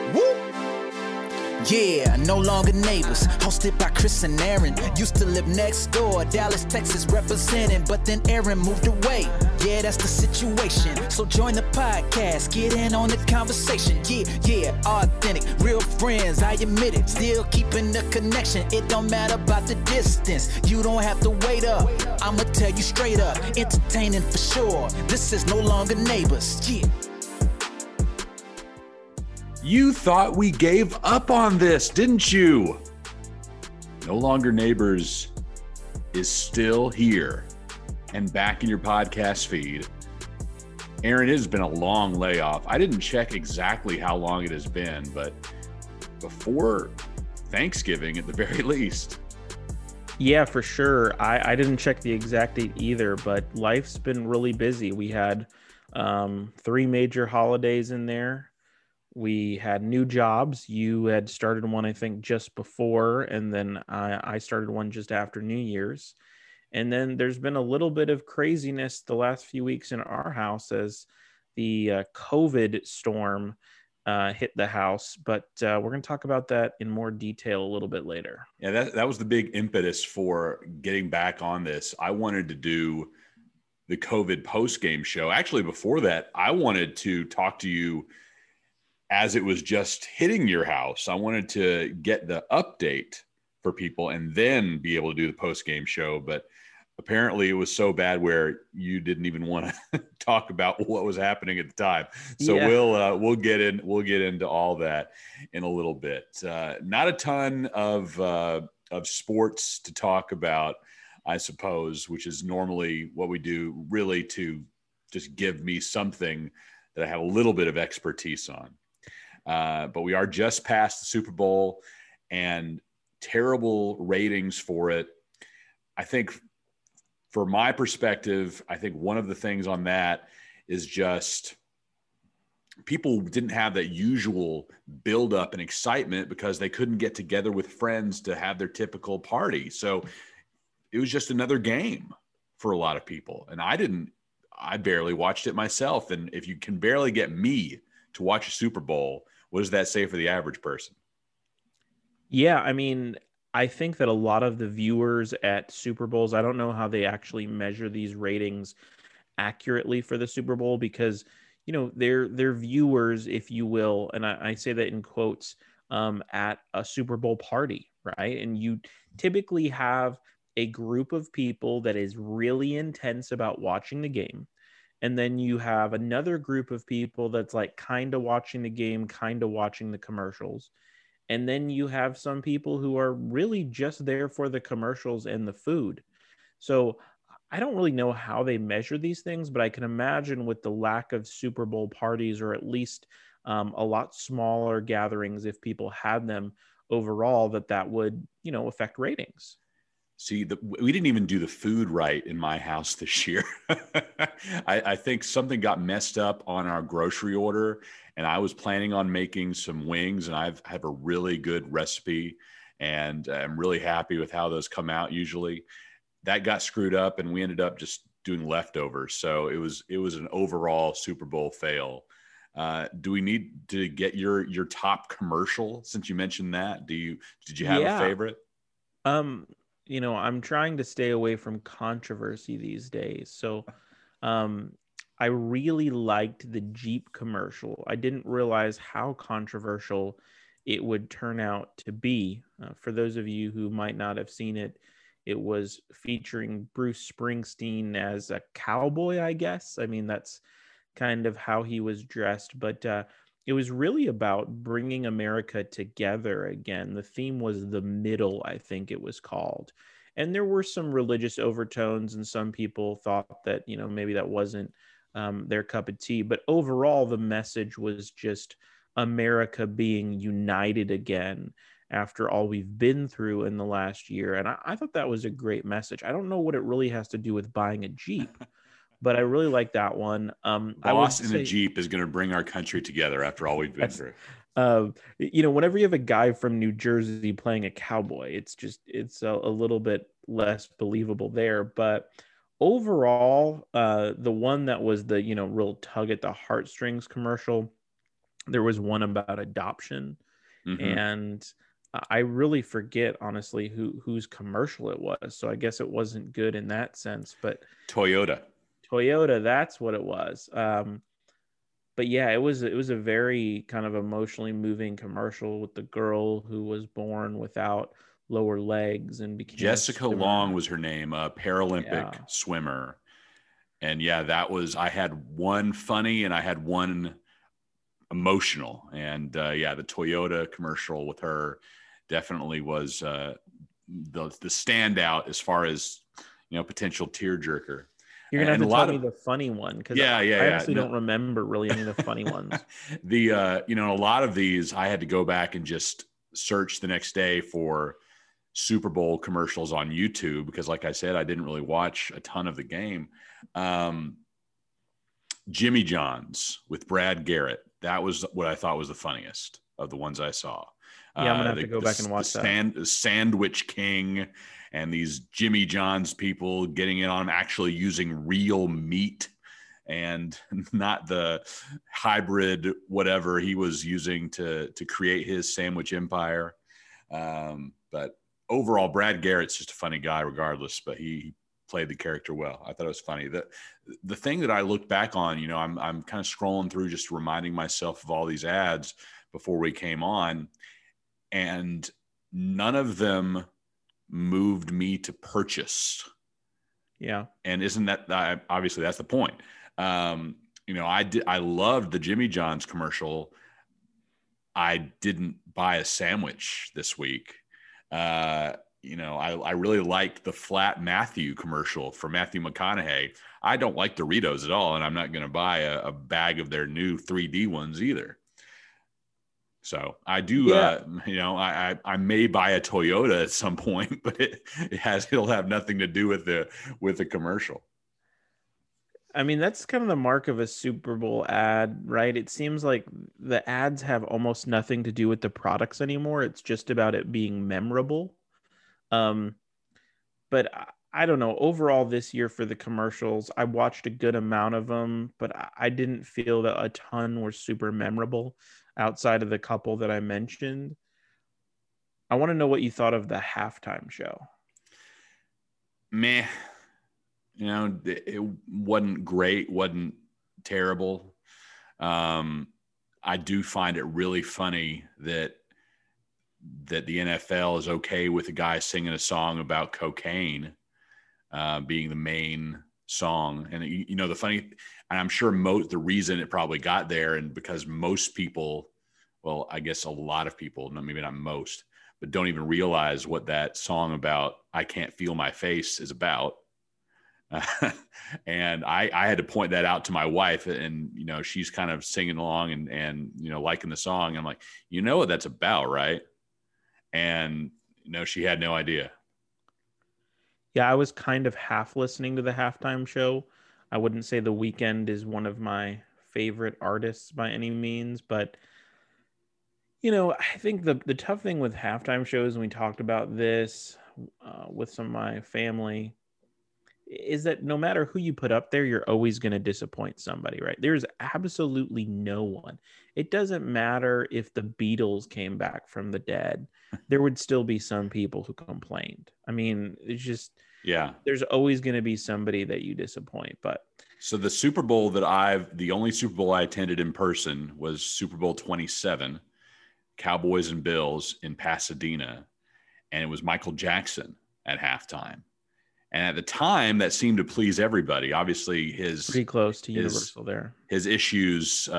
Woo! Yeah, no longer neighbors. Hosted by Chris and Aaron. Used to live next door, Dallas, Texas representing. But then Aaron moved away. Yeah, that's the situation. So join the podcast, get in on the conversation. Yeah, authentic, real friends, I admit it. Still keeping the connection. It don't matter about the distance. You don't have to wait up. I'ma tell you straight up. Entertaining for sure. This is no longer neighbors. Yeah. You thought we gave up on this, didn't you? No Longer Neighbors is still here and back in your podcast feed. Aaron, it has been a long layoff. I didn't check exactly how long it has been, but before Thanksgiving at the very least. Yeah, for sure. I didn't check the exact date either, but life's been really busy. We had 3 major holidays in there. We had new jobs. You had started one, I think, just before, and then I started one just after New Year's. And then there's been a little bit of craziness the last few weeks in our house as the COVID storm hit the house. But we're going to talk about that in more detail a little bit later. Yeah, that was the big impetus for getting back on this. I wanted to do the COVID post-game show. Actually, before that, I wanted to talk to you as it was just hitting your house. I wanted to get the update for people and then be able to do the post-game show. But apparently it was so bad where you didn't even want to talk about what was happening at the time. So yeah. We'll get into all that in a little bit. Not a ton of sports to talk about, I suppose, which is normally what we do, really to just give me something that I have a little bit of expertise on. But we are just past the Super Bowl and terrible ratings for it. I think from my perspective, I think one of the things on that is just people didn't have that usual buildup and excitement because they couldn't get together with friends to have their typical party. So it was just another game for a lot of people. And I barely watched it myself. And if you can barely get me to watch a Super Bowl, what does that say for the average person? Yeah, I mean, I think that a lot of the viewers at Super Bowls, I don't know how they actually measure these ratings accurately for the Super Bowl because, you know, they're viewers, if you will, and I say that in quotes, at a Super Bowl party, right? And you typically have a group of people that is really intense about watching the game. And then you have another group of people that's like kind of watching the game, kind of watching the commercials. And then you have some people who are really just there for the commercials and the food. So I don't really know how they measure these things, but I can imagine with the lack of Super Bowl parties, or at least a lot smaller gatherings, if people had them overall, that would, you know, affect ratings. See, we didn't even do the food right in my house this year. I think something got messed up on our grocery order, and I was planning on making some wings, and I have a really good recipe, and I'm really happy with how those come out usually. That got screwed up, and we ended up just doing leftovers. So it was an overall Super Bowl fail. Do we need to get your top commercial since you mentioned that? Did you have a favorite? You know, I'm trying to stay away from controversy these days. So I really liked the Jeep commercial. I didn't realize how controversial it would turn out to be. For those of you who might not have seen it, it was featuring Bruce Springsteen as a cowboy, I guess. I mean, that's kind of how he was dressed. But it was really about bringing America together again. The theme was the middle, I think it was called. And there were some religious overtones, and some people thought that, you know, maybe that wasn't their cup of tea. But overall, the message was just America being united again after all we've been through in the last year. And I thought that was a great message. I don't know what it really has to do with buying a Jeep, but I really like that one. Boss in a Jeep is going to bring our country together after all we've been through. You know, whenever you have a guy from New Jersey playing a cowboy, it's a little bit less believable there. But overall, the one that was the, you know, real tug at the heartstrings commercial There was one about adoption, and I really forget honestly whose commercial it was. So I guess it wasn't good in that sense, but Toyota, that's what it was. But yeah, it was a very kind of emotionally moving commercial with the girl who was born without lower legs and became Jessica Long was her name, a Paralympic swimmer. And yeah, I had one funny and I had one emotional. And yeah, the Toyota commercial with her definitely was the standout as far as, potential tearjerker. You're gonna have to tell me the funny one, because I honestly don't remember really any of the funny ones. A lot of these I had to go back and just search the next day for Super Bowl commercials on YouTube, because like I said, I didn't really watch a ton of the game. Jimmy John's with Brad Garrett. That was what I thought was the funniest of the ones I saw. Yeah, I'm gonna have to go back and watch that. Sandwich King and these Jimmy John's people getting in on him, actually using real meat and not the hybrid whatever he was using to create his sandwich empire. But overall, Brad Garrett's just a funny guy regardless, but he played the character well. I thought it was funny. The thing that I looked back on, I'm kind of scrolling through, just reminding myself of all these ads before we came on, and none of them moved me to purchase. Yeah. And isn't that obviously that's the point. I loved the Jimmy John's commercial. I didn't buy a sandwich this week. I really liked the Flat Matthew commercial for Matthew McConaughey. I don't like Doritos at all, and I'm not going to buy a bag of their new 3D ones either. So I do, I may buy a Toyota at some point, but it'll have nothing to do with the commercial. I mean, that's kind of the mark of a Super Bowl ad, right? It seems like the ads have almost nothing to do with the products anymore. It's just about it being memorable. But I don't know. Overall, this year for the commercials, I watched a good amount of them, but I didn't feel that a ton were super memorable outside of the couple that I mentioned. I want to know what you thought of the halftime show. Meh. It wasn't great, wasn't terrible. I do find it really funny that the NFL is okay with a guy singing a song about cocaine being the main song. And, the funny, and I'm sure the reason it probably got there, and because most people, well, I guess a lot of people, maybe not most, but don't even realize what that song about I Can't Feel My Face is about. And I had to point that out to my wife, and she's kind of singing along and liking the song. I'm like, what that's about, right? And she had no idea. Yeah, I was kind of half listening to the halftime show. I wouldn't say The Weeknd is one of my favorite artists by any means, but I think the tough thing with halftime shows, and we talked about this with some of my family, is that no matter who you put up there, you're always going to disappoint somebody, right? There's absolutely no one. It doesn't matter if the Beatles came back from the dead. There would still be some people who complained. I mean, it's just, there's always going to be somebody that you disappoint. But so the only Super Bowl I attended in person was Super Bowl 27, Cowboys and Bills in Pasadena. And it was Michael Jackson at halftime. And at the time, that seemed to please everybody. Obviously, pretty close to Universal there. His issues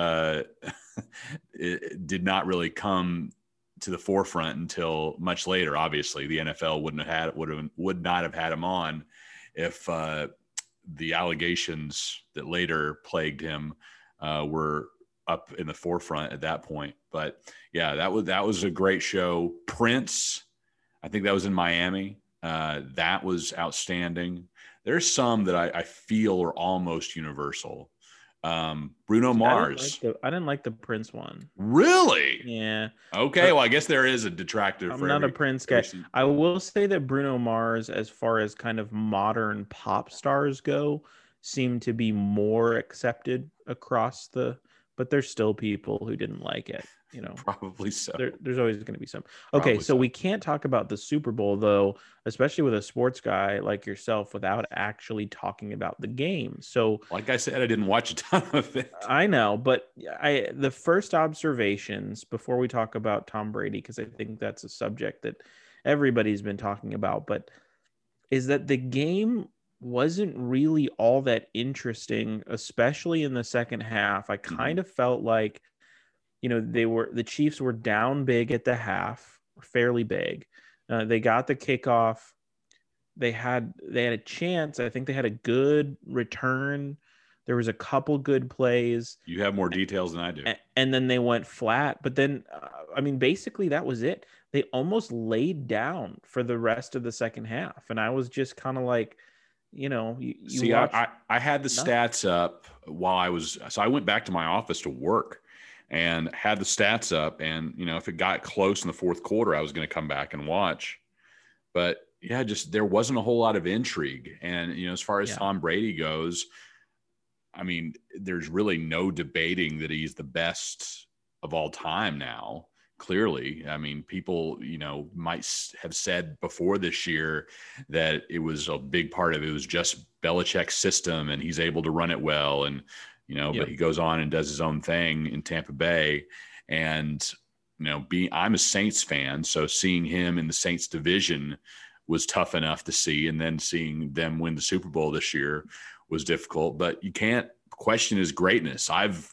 it did not really come to the forefront until much later. Obviously, the NFL would not have had him on if the allegations that later plagued him were up in the forefront at that point. But yeah, that was a great show. Prince, I think that was in Miami. That was outstanding. There's some that I feel are almost universal. Bruno Mars. I didn't like the Prince one. Really? Yeah. Okay. Well, I guess there is a detractor. I'm not a Prince guy. I will say that Bruno Mars, as far as kind of modern pop stars go, seem to be more accepted across the but there's still people who didn't like it. Probably so. There's always going to be some. Okay, Probably so we can't talk about the Super Bowl, though, especially with a sports guy like yourself, without actually talking about the game. So, like I said, I didn't watch a ton of it. I know, but the first observations before we talk about Tom Brady, because I think that's a subject that everybody's been talking about, but is that the game wasn't really all that interesting, especially in the second half. I kind of felt like, the Chiefs were down big at the half, fairly big. They got the kickoff. They had a chance. I think they had a good return. There was a couple good plays. You have more details than I do. And then they went flat. But then, basically that was it. They almost laid down for the rest of the second half. And I was just kind of like, See, I had the stats up so I went back to my office to work and had the stats up. And, if it got close in the fourth quarter, I was going to come back and watch. But yeah, there wasn't a whole lot of intrigue. And, as far as Tom Brady goes, there's really no debating that he's the best of all time now. Clearly, people, might have said before this year that it was a big part of it was just Belichick's system and he's able to run it well. And, but he goes on and does his own thing in Tampa Bay. And, I'm a Saints fan. So seeing him in the Saints division was tough enough to see. And then seeing them win the Super Bowl this year was difficult, but you can't question his greatness. I've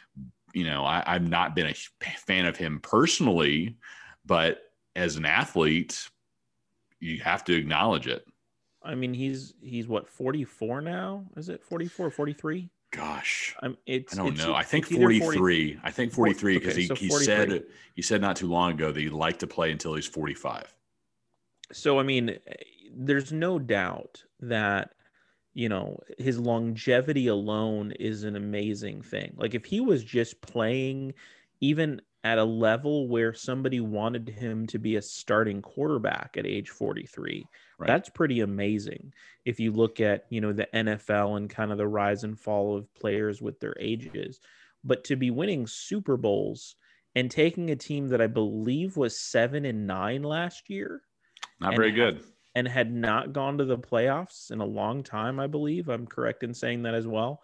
not been a fan of him personally, but as an athlete, you have to acknowledge it. He's what, 44 now? Is it 44, 43? Gosh, I don't know. I think 43. I think 43 because he said not too long ago that he'd like to play until he's 45. So, there's no doubt that, his longevity alone is an amazing thing. Like if he was just playing even at a level where somebody wanted him to be a starting quarterback at age 43, right, that's pretty amazing. If you look at, the NFL and kind of the rise and fall of players with their ages, but to be winning Super Bowls and taking a team that I believe was 7-9 last year, not very good, and had not gone to the playoffs in a long time, I believe. I'm correct in saying that as well.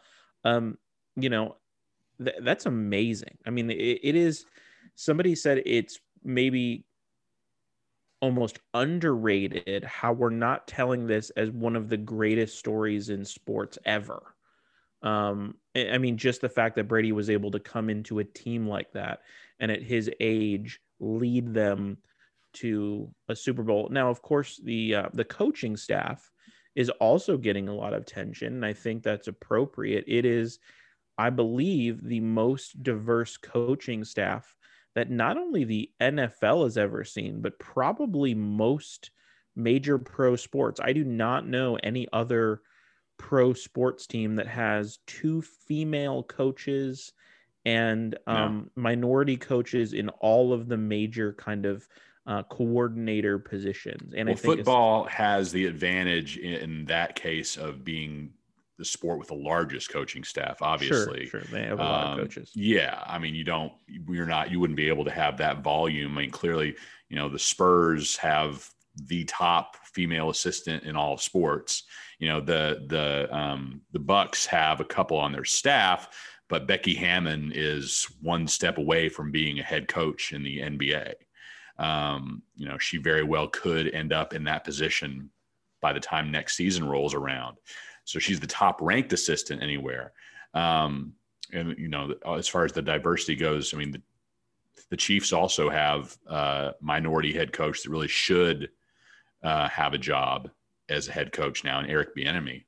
That's amazing. It is. Somebody said it's maybe almost underrated how we're not telling this as one of the greatest stories in sports ever. Just the fact that Brady was able to come into a team like that and at his age lead them to a Super Bowl. Now, of course, the coaching staff is also getting a lot of attention, and I think that's appropriate. It is, I believe, the most diverse coaching staff that not only the NFL has ever seen, but probably most major pro sports. I do not know any other pro sports team that has 2 female coaches and minority coaches in all of the major kind of coordinator positions. And I think football has the advantage in that case of being the sport with the largest coaching staff, obviously. Sure. They have a lot of coaches. Yeah. You wouldn't be able to have that volume. Clearly, the Spurs have the top female assistant in all of sports. The Bucks have a couple on their staff, but Becky Hammon is one step away from being a head coach in the NBA. She very well could end up in that position by the time next season rolls around. So she's the top ranked assistant anywhere. As far as the diversity goes, the Chiefs also have a minority head coach that really should have a job as a head coach now, and Eric Bieniemy.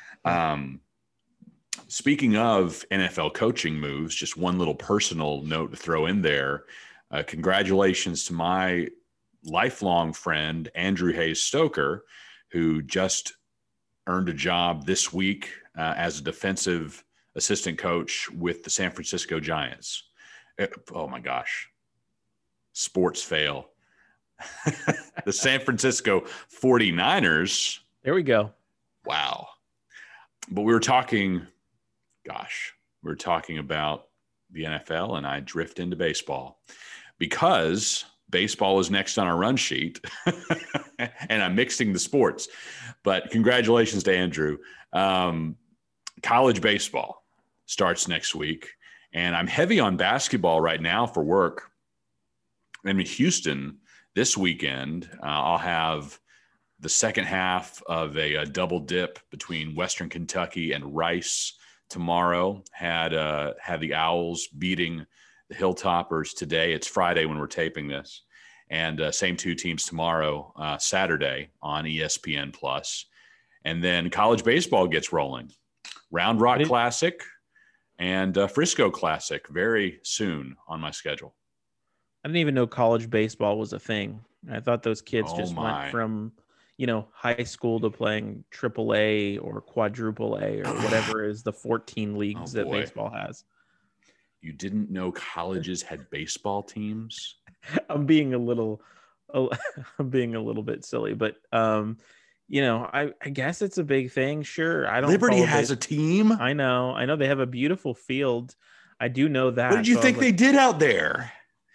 Speaking of NFL coaching moves, just one little personal note to throw in there. Congratulations to my lifelong friend, Andrew Hayes Stoker, who just earned a job this week as a defensive assistant coach with the San Francisco Giants. Oh my gosh. Sports fail. The San Francisco 49ers. There we go. Wow. But we were talking about the NFL and I drift into baseball because baseball is next on our run sheet and I'm mixing the sports. But congratulations to Andrew. College baseball starts next week, and I'm heavy on basketball right now for work. I'm in Houston this weekend. I'll have the second half of a double dip between Western Kentucky and Rice tomorrow. Had the Owls beating the Hilltoppers today. It's Friday when we're taping this. And same two teams tomorrow, Saturday on ESPN Plus. And then college baseball gets rolling. Round Rock Classic and Frisco Classic very soon on my schedule. I didn't even know college baseball was a thing. I thought those kids went from, high school to playing AAA or quadruple A or whatever is the 14 leagues that baseball has. You didn't know colleges had baseball teams? I'm being a little bit silly, but I guess it's a big thing. Sure. Liberty has a team. I know they have a beautiful field. I do know that. What did you think they did out there?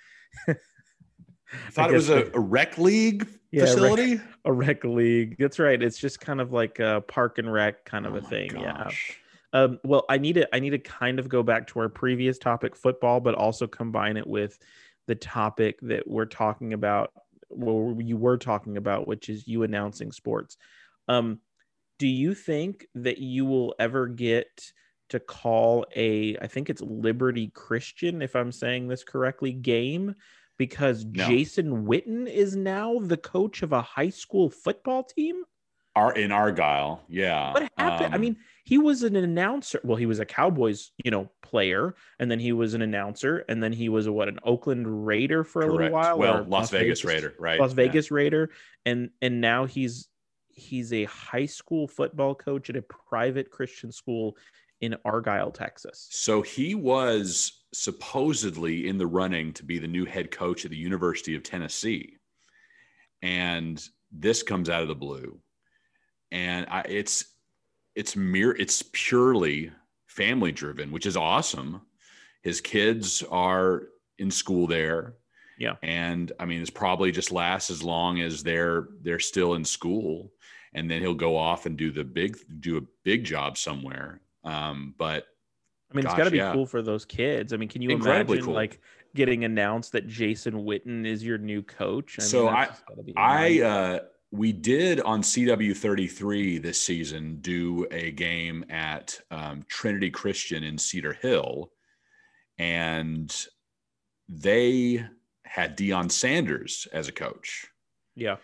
I thought it was a rec league facility. A rec league. That's right. It's just kind of like a park and rec kind of a thing. Gosh. Yeah. Well, I need to kind of go back to our previous topic, football, but also combine it with the topic that we're talking about. Well, you were talking about, which is you announcing sports. Do you think that you will ever get to call I think it's Liberty Christian, if I'm saying this correctly, game? Because no. Jason Witten is now the coach of a high school football team? In Argyle, yeah. What happened? He was an announcer. Well, he was a Cowboys, player, and then he was an announcer, and then he was an Oakland Raider for a little while. Well, Las Vegas Raider, right? Las Vegas Raider, and now he's a high school football coach at a private Christian school in Argyle, Texas. So he was supposedly in the running to be the new head coach at the University of Tennessee, and this comes out of the blue, and it's purely family driven, which is awesome. His kids are in school there. Yeah. And this probably just lasts as long as they're still in school, and then he'll go off and do a big job somewhere. But it's gotta be cool for those kids. Can you Incredibly imagine cool. getting announced that Jason Witten is your new coach? We did on CW33 this season do a game at Trinity Christian in Cedar Hill, and they had Deion Sanders as a coach. Yeah.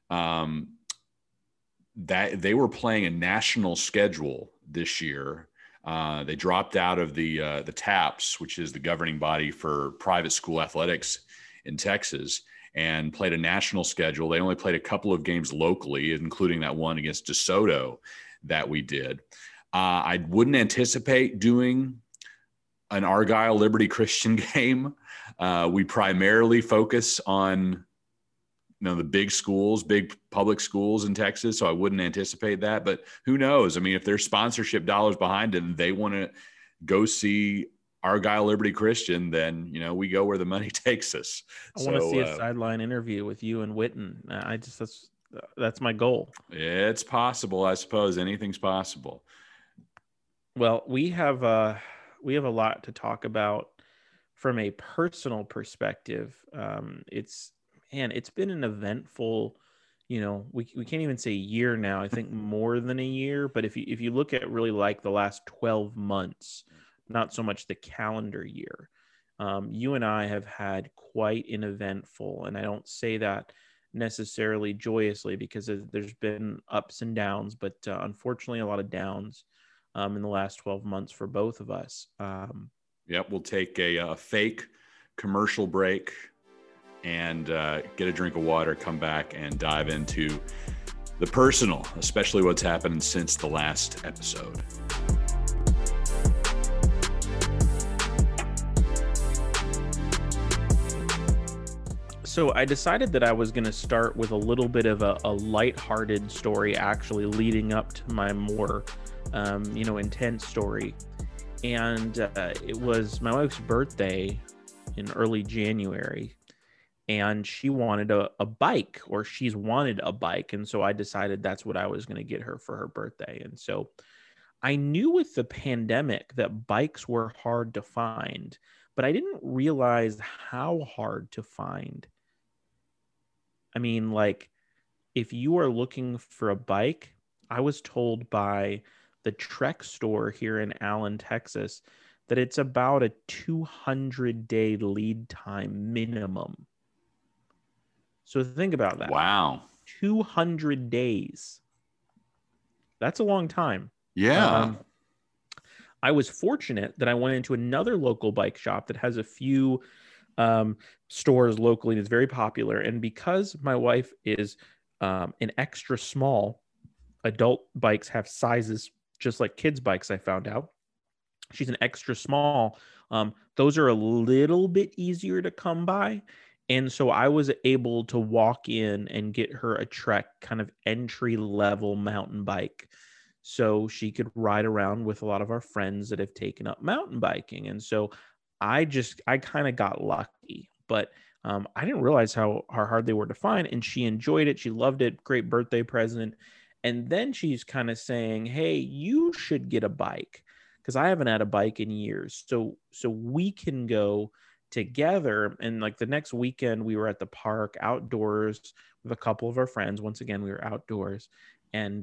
That they were playing a national schedule this year. They dropped out of the TAPS, which is the governing body for private school athletics in Texas, and played a national schedule. They only played a couple of games locally, including that one against DeSoto that we did. I wouldn't anticipate doing an Argyle Liberty Christian game. We primarily focus on the big schools, big public schools in Texas, so I wouldn't anticipate that. But who knows? If there's sponsorship dollars behind it and they want to go see Argyle Liberty Christian, then we go where the money takes us. I want to see a sideline interview with you and Witten. That's my goal. It's possible, I suppose. Anything's possible. Well, we have a lot to talk about from a personal perspective. It's been an eventful, we can't even say year now. I think more than a year. But if you look at really like the last 12 months, not so much the calendar year, you and I have had quite an eventful, and I don't say that necessarily joyously because there's been ups and downs, but unfortunately a lot of downs in the last 12 months for both of us. Yep, we'll take a fake commercial break and get a drink of water, come back and dive into the personal, especially what's happened since the last episode. So I decided that I was going to start with a little bit of a lighthearted story, actually leading up to my more, intense story. And it was my wife's birthday in early January, and she wanted a bike, or she's wanted a bike. And so I decided that's what I was going to get her for her birthday. And so I knew with the pandemic that bikes were hard to find, but I didn't realize how hard to find. I mean, like, if you are looking for a bike, I was told by the Trek store here in Allen, Texas, that it's about a 200-day lead time minimum. So think about that. Wow. 200 days. That's a long time. Yeah. I was fortunate that I went into another local bike shop that has a few stores locally that's very popular. And because my wife is an extra small, adult bikes have sizes just like kids' bikes, I found out. She's an extra small. Those are a little bit easier to come by. And so I was able to walk in and get her a Trek kind of entry level mountain bike, so she could ride around with a lot of our friends that have taken up mountain biking. And so I kind of got lucky, but I didn't realize how hard they were to find. And she enjoyed it. She loved it. Great birthday present. And then she's kind of saying, hey, you should get a bike, because I haven't had a bike in years. So we can go together. And like the next weekend, we were at the park outdoors with a couple of our friends. Once again, we were outdoors, and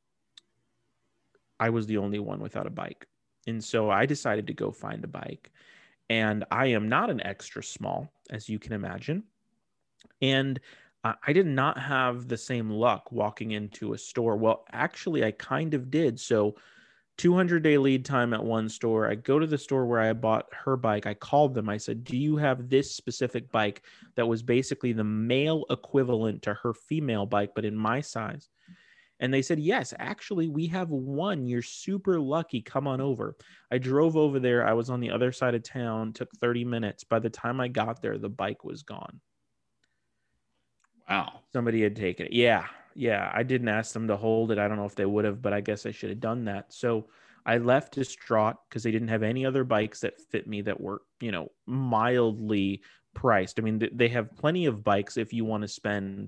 I was the only one without a bike. And so I decided to go find a bike. And I am not an extra small, as you can imagine. And I did not have the same luck walking into a store. Well, actually, I kind of did. So 200-day lead time at one store. I go to the store where I bought her bike. I called them. I said, do you have this specific bike that was basically the male equivalent to her female bike, but in my size? And they said, yes, actually, we have one. You're super lucky. Come on over. I drove over there. I was on the other side of town, took 30 minutes. By the time I got there, the bike was gone. Wow. Somebody had taken it. Yeah. I didn't ask them to hold it. I don't know if they would have, but I guess I should have done that. So I left distraught because they didn't have any other bikes that fit me that were, mildly priced. I mean, they have plenty of bikes if you want to spend,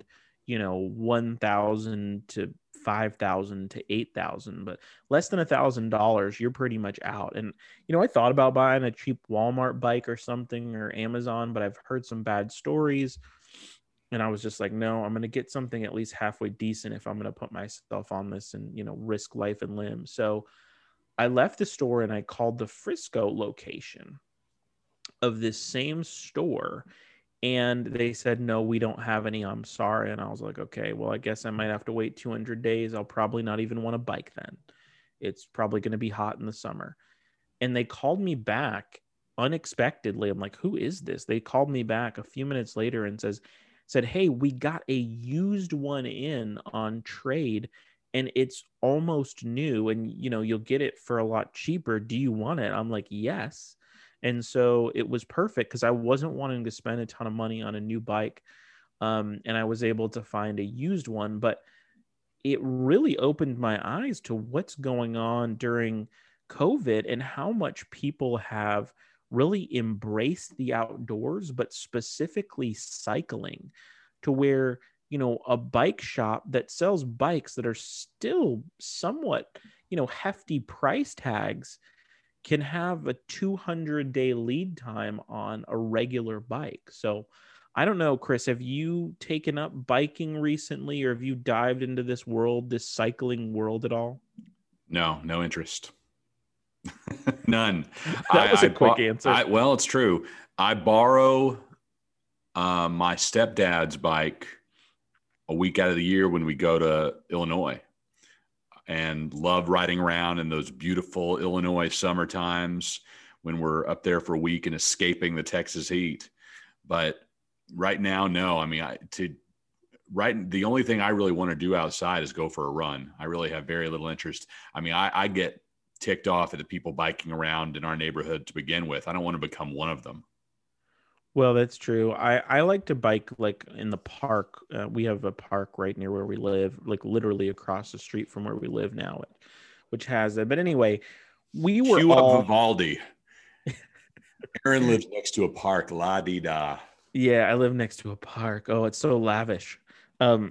$1,000 to $5,000 to $8,000, but less than $1,000, you're pretty much out. And, I thought about buying a cheap Walmart bike or something, or Amazon, but I've heard some bad stories. And I was just like, no, I'm going to get something at least halfway decent if I'm going to put myself on this and, risk life and limb. So I left the store and I called the Frisco location of this same store. And they said, no, we don't have any. I'm sorry. And I was like, okay, well, I guess I might have to wait 200 days. I'll probably not even want a bike then. It's probably going to be hot in the summer. And they called me back unexpectedly. I'm like, who is this? They called me back a few minutes later and said, hey, we got a used one in on trade and it's almost new, and you'll get it for a lot cheaper. Do you want it? I'm like, yes. And so it was perfect because I wasn't wanting to spend a ton of money on a new bike. And I was able to find a used one, but it really opened my eyes to what's going on during COVID and how much people have really embraced the outdoors, but specifically cycling, to where, a bike shop that sells bikes that are still somewhat, hefty price tags can have a 200-day lead time on a regular bike. So I don't know, Chris, have you taken up biking recently, or have you dived into this world, this cycling world at all? No interest. None. That was a quick answer. Well, it's true. I borrow my stepdad's bike a week out of the year when we go to Illinois, and love riding around in those beautiful Illinois summer times when we're up there for a week and escaping the Texas heat. But right now, no. I mean, the only thing I really want to do outside is go for a run. I really have very little interest. I mean, I get ticked off at the people biking around in our neighborhood to begin with. I don't want to become one of them. Well, that's true. I like to bike like in the park. We have a park right near where we live, like literally across the street from where we live now, which has it. But anyway, we were Cue all up Vivaldi. Aaron lives next to a park. La di da. Yeah, I live next to a park. Oh, it's so lavish. Um,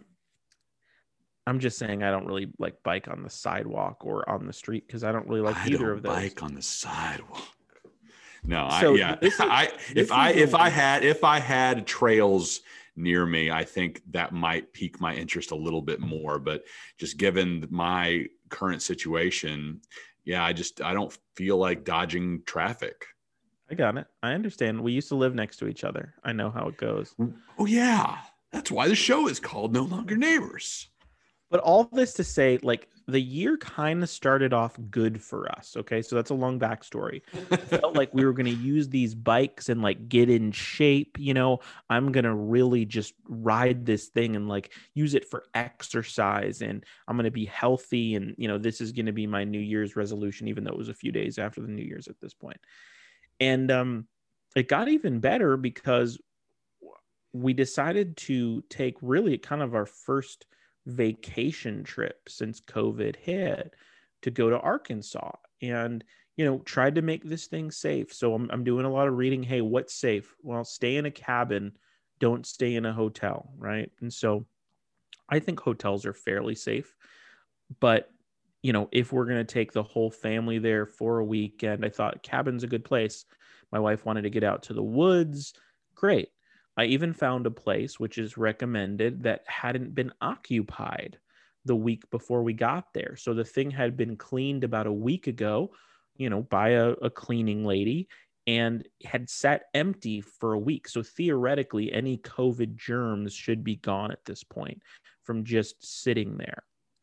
I'm just saying I don't really like bike on the sidewalk or on the street because I don't really like I either don't of those. bike on the sidewalk. No, So if I had trails near me, I think that might pique my interest a little bit more. But just given my current situation, yeah, I don't feel like dodging traffic. I got it. I understand. We used to live next to each other. I know how it goes. Oh yeah, that's why the show is called No Longer Neighbors. But all this to say, like, the year kind of started off good for us. Okay. So that's a long backstory. Felt like we were going to use these bikes and like get in shape. I'm going to really just ride this thing and like use it for exercise, and I'm going to be healthy. And, this is going to be my New Year's resolution, even though it was a few days after the New Year's at this point. And it got even better because we decided to take really kind of our first vacation trip since COVID hit to go to Arkansas, and tried to make this thing safe. So I'm doing a lot of reading. Hey, what's safe? Well, stay in a cabin, don't stay in a hotel, right? And so I think hotels are fairly safe, but if we're going to take the whole family there for a weekend, I thought cabin's a good place. My wife wanted to get out to the woods. Great. I even found a place which is recommended that hadn't been occupied the week before we got there. So the thing had been cleaned about a week ago, by a cleaning lady, and had sat empty for a week. So theoretically, any COVID germs should be gone at this point from just sitting there.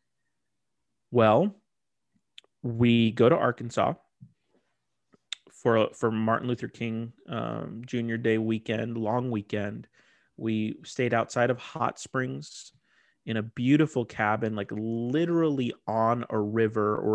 Well, we go to Arkansas for Martin Luther King Jr. Day weekend, long weekend. We stayed outside of Hot Springs in a beautiful cabin, like literally on a river or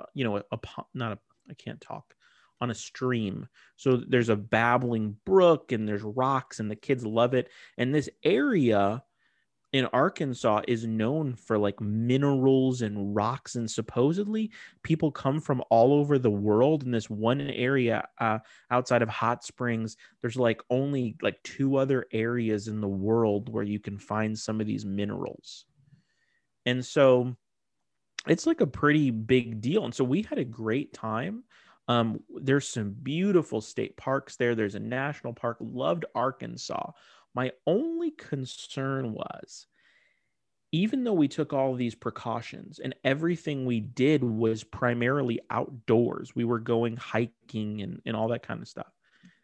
on a stream. So there's a babbling brook and there's rocks and the kids love it. And this area in Arkansas is known for like minerals and rocks, and supposedly people come from all over the world in this one area outside of Hot Springs. There's like only like 2 other areas in the world where you can find some of these minerals. And so it's like a pretty big deal. And so we had a great time. There's some beautiful state parks there. There's a national park. Loved Arkansas. My only concern was, even though we took all of these precautions and everything we did was primarily outdoors, we were going hiking and all that kind of stuff.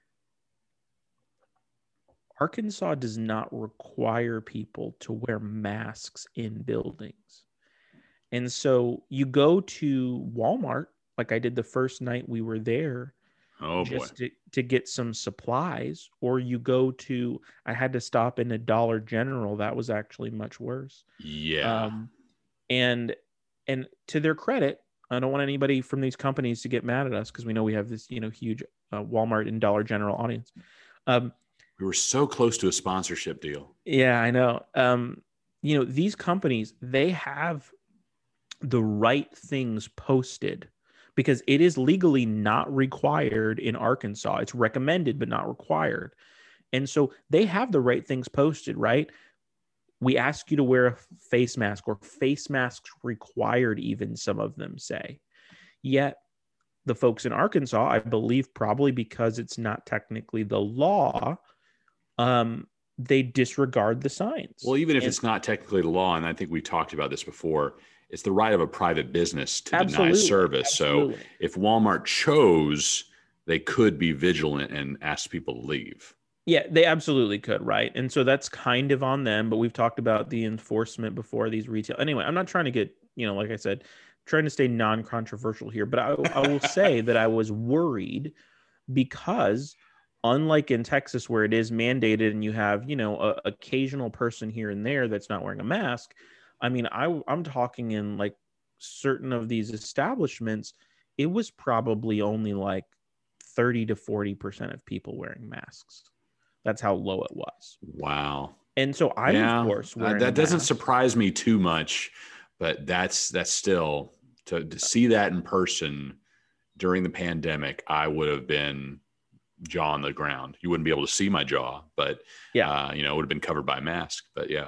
Arkansas does not require people to wear masks in buildings. And so you go to Walmart, like I did the first night we were there, to get some supplies, or you go to, I had to stop in a Dollar General. That was actually much worse. Yeah. And to their credit, I don't want anybody from these companies to get mad at us because we know we have this, huge Walmart and Dollar General audience. We were so close to a sponsorship deal. Yeah, I know. These companies, they have the right things posted, because it is legally not required in Arkansas. It's recommended, but not required. And so they have the right things posted, right? We ask you to wear a face mask, or face masks required, even some of them say. Yet the folks in Arkansas, I believe probably because it's not technically the law, they disregard the signs. Well, even if it's not technically the law, and I think we talked about this before, it's the right of a private business to deny service. Absolutely. So if Walmart chose, they could be vigilant and ask people to leave. Yeah, they absolutely could, right? And so that's kind of on them, but we've talked about the enforcement before these retail. Anyway, I'm not trying to get, like I said, trying to stay non-controversial here, but I will say that I was worried because, unlike in Texas where it is mandated and you have, a occasional person here and there that's not wearing a mask, I mean, I'm talking in like certain of these establishments, it was probably only like 30 to 40% of people wearing masks. That's how low it was. Wow. And so I'm, of course, wearing that doesn't surprise me too much, but that's still to see that in person during the pandemic, I would have been jaw on the ground. You wouldn't be able to see my jaw, but Yeah. it would have been covered by a mask. But yeah.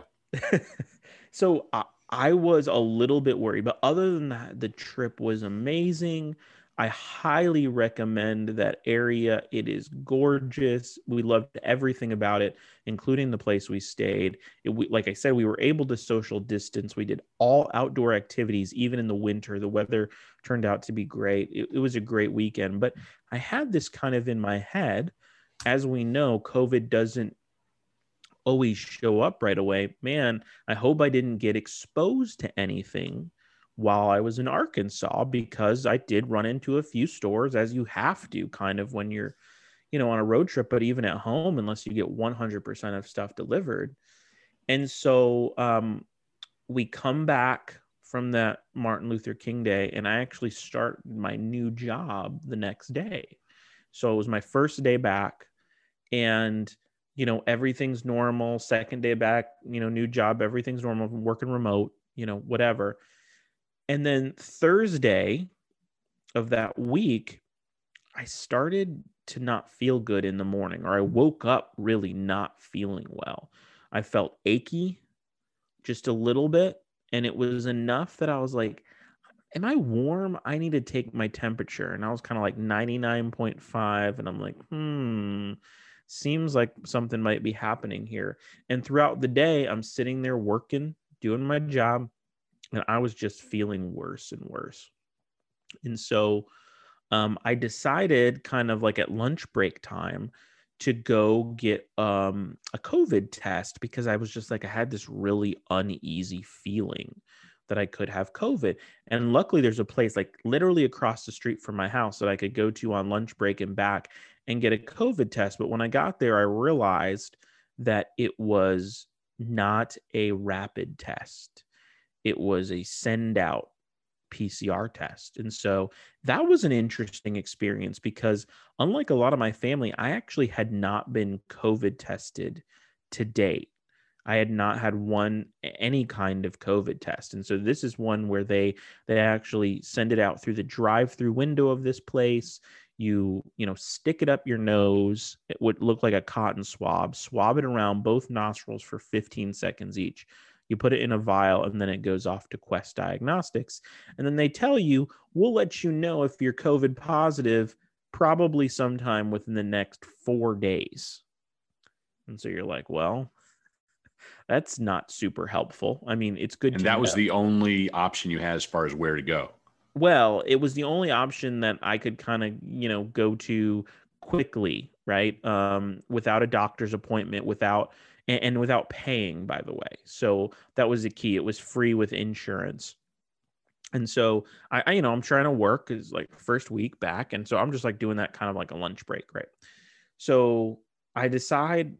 So I was a little bit worried, but other than that, the trip was amazing. I highly recommend that area. It is gorgeous. We loved everything about it, including the place we stayed. Like I said, we were able to social distance. We did all outdoor activities, even in the winter. The weather turned out to be great. It was a great weekend. But I had this kind of in my head. As we know, COVID doesn't always show up right away. Man, I hope I didn't get exposed to anything while I was in Arkansas, because I did run into a few stores, as you have to kind of when you're, on a road trip, but even at home, unless you get 100% of stuff delivered. And so we come back from that Martin Luther King Day, and I actually start my new job the next day. So it was my first day back, and everything's normal. Second day back, new job, everything's normal. I'm working remote, whatever. And then Thursday of that week, I started to not feel good in the morning, or I woke up really not feeling well. I felt achy just a little bit, and it was enough that I was like, am I warm? I need to take my temperature. And I was kind of like 99.5, and I'm like, seems like something might be happening here. And throughout the day, I'm sitting there working, doing my job, and I was just feeling worse and worse. And so I decided, kind of like at lunch break time, to go get a COVID test, because I was just like, I had this really uneasy feeling that I could have COVID. And luckily there's a place like literally across the street from my house that I could go to on lunch break and back and get a COVID test. But when I got there, I realized that it was not a rapid test. It was a send out PCR test. And so that was an interesting experience, because unlike a lot of my family, I actually had not been COVID tested to date. I had not had any kind of COVID test. And so this is one where they actually send it out through the drive-through window of this place. You stick it up your nose. It would look like a cotton swab it around both nostrils for 15 seconds each. You put it in a vial, and then it goes off to Quest Diagnostics. And then they tell you, we'll let you know if you're COVID positive probably sometime within the next 4 days. And so you're like, well, that's not super helpful. I mean, it's good. And that was the only option you had as far as where to go. Well, it was the only option that I could kind of, go to quickly, right? Without a doctor's appointment, without paying, by the way. So that was the key. It was free with insurance. And so I'm trying to work, is like first week back. And so I'm just like doing that kind of like a lunch break, right? So I decide,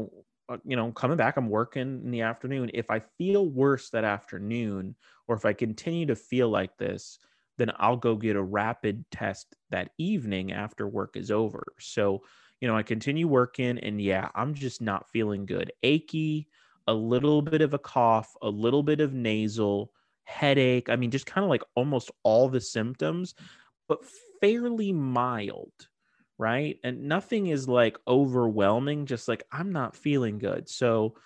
coming back, I'm working in the afternoon. If I feel worse that afternoon, or if I continue to feel like this, then I'll go get a rapid test that evening after work is over. So, I continue working, and yeah, I'm just not feeling good. Achy, a little bit of a cough, a little bit of nasal, headache. I mean, just kind of like almost all the symptoms, but fairly mild, right? And nothing is like overwhelming, just like I'm not feeling good. So,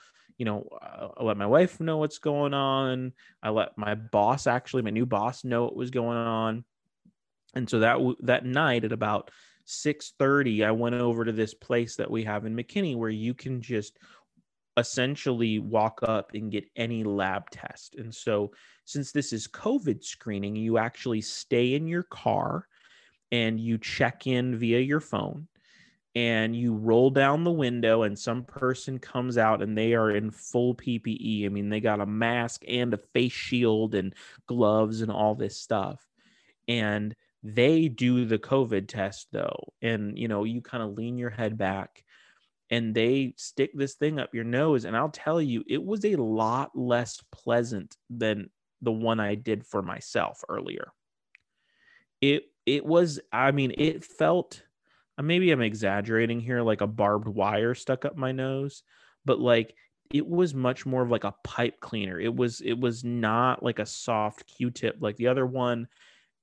I let my wife know what's going on. I let my boss, actually, my new boss, know what was going on. And so that night at about 6:30, I went over to this place that we have in McKinney, where you can just essentially walk up and get any lab test. And so since this is COVID screening, you actually stay in your car and you check in via your phone, and you roll down the window, and some person comes out, and they are in full PPE. I mean, they got a mask and a face shield and gloves and all this stuff. And they do the COVID test though. And, you kind of lean your head back, and they stick this thing up your nose. And I'll tell you, it was a lot less pleasant than the one I did for myself earlier. It was, I mean, it felt, maybe I'm exaggerating here, like a barbed wire stuck up my nose, but like it was much more of like a pipe cleaner. It was not like a soft Q-tip like the other one.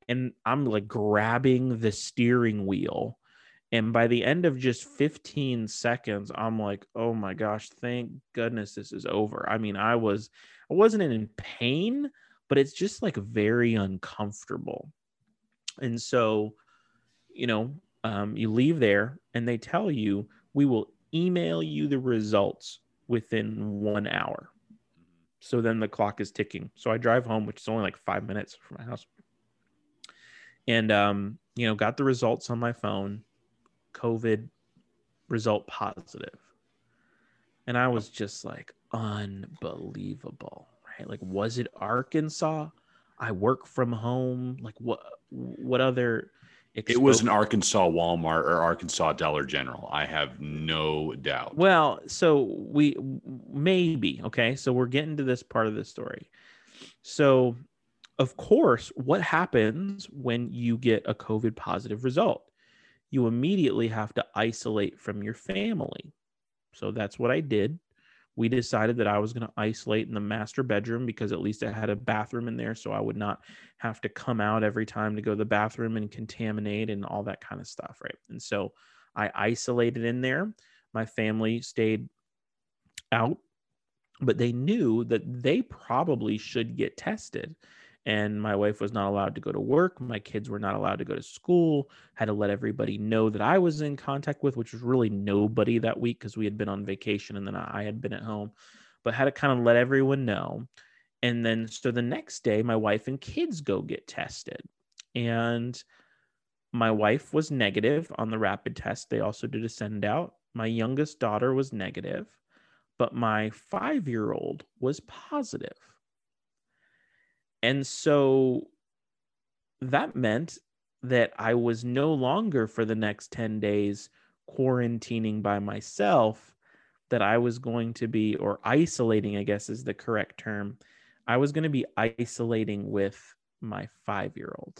and I'm like grabbing the steering wheel. And by the end of just 15 seconds, I'm like, oh my gosh, thank goodness this is over. I mean, I wasn't in pain, but it's just like very uncomfortable. And so, you leave there and they tell you, we will email you the results within 1 hour. So then the clock is ticking. So I drive home, which is only like 5 minutes from my house. And, got the results on my phone, COVID result positive. And I was just like, unbelievable, right? Like, was it Arkansas? I work from home. Like, what other It was an Arkansas Walmart or Arkansas Dollar General. I have no doubt. Well, so maybe, okay. So we're getting to this part of the story. So, of course, what happens when you get a COVID positive result? You immediately have to isolate from your family. So that's what I did. We decided that I was going to isolate in the master bedroom because at least I had a bathroom in there, so I would not have to come out every time to go to the bathroom and contaminate and all that kind of stuff, right? And so I isolated in there. My family stayed out, but they knew that they probably should get tested. And my wife was not allowed to go to work. My kids were not allowed to go to school. Had to let everybody know that I was in contact with, which was really nobody that week because we had been on vacation and then I had been at home, but had to kind of let everyone know. And then, so the next day, my wife and kids go get tested. And my wife was negative on the rapid test. They also did a send out. My youngest daughter was negative, but my 5-year-old was positive. And so that meant that I was no longer for the next 10 days quarantining by myself, that I was going to be, or isolating, I guess is the correct term. I was going to be isolating with my 5-year-old.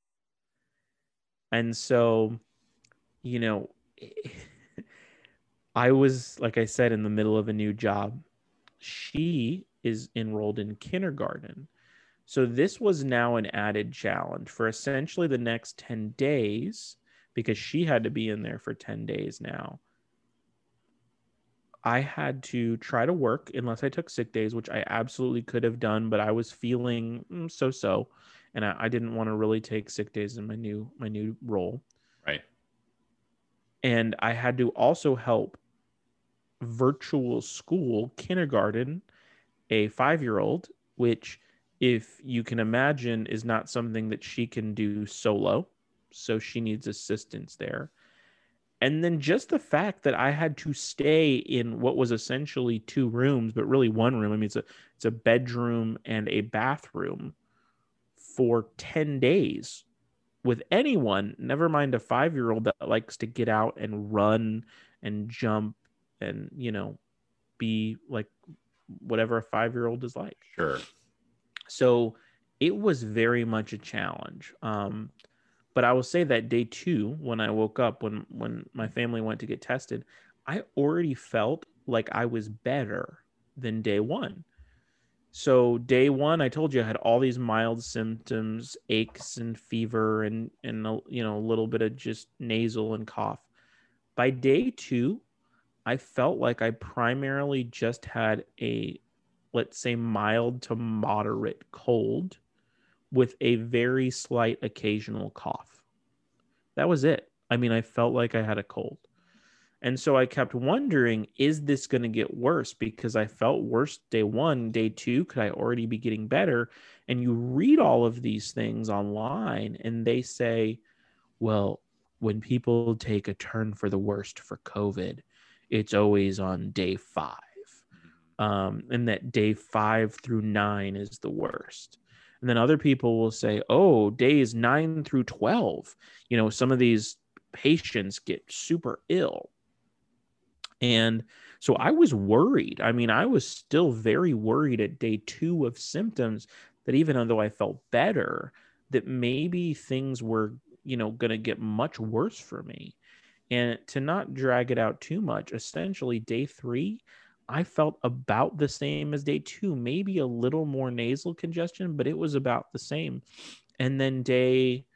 And so, I was, like I said, in the middle of a new job. She is enrolled in kindergarten. So this was now an added challenge for essentially the next 10 days, because she had to be in there for 10 days now. I had to try to work unless I took sick days, which I absolutely could have done, but I was feeling so, and I didn't want to really take sick days in my new role. Right. And I had to also help virtual school kindergarten a 5-year-old, which, if you can imagine, is not something that she can do solo. So she needs assistance there. And then just the fact that I had to stay in what was essentially 2 rooms, but really 1 room. I mean, it's a bedroom and a bathroom for 10 days with anyone, never mind a 5-year-old that likes to get out and run and jump and, be like whatever a 5-year-old is like. Sure. So it was very much a challenge. But I will say that day 2, when I woke up, when my family went to get tested, I already felt like I was better than day 1. So day 1, I told you I had all these mild symptoms, aches and fever and a little bit of just nasal and cough. By day 2, I felt like I primarily just had a, let's say, mild to moderate cold with a very slight occasional cough. That was it. I mean, I felt like I had a cold. And so I kept wondering, is this going to get worse? Because I felt worse day 1, day 2, could I already be getting better? And you read all of these things online and they say, well, when people take a turn for the worst for COVID, it's always on day 5. And that day 5 through 9 is the worst. And then other people will say, oh, days 9 through 12, some of these patients get super ill. And so I was worried. I mean, I was still very worried at day 2 of symptoms that even though I felt better, that maybe things were, going to get much worse for me. And to not drag it out too much, essentially day 3, I felt about the same as day 2, maybe a little more nasal congestion, but it was about the same. And then day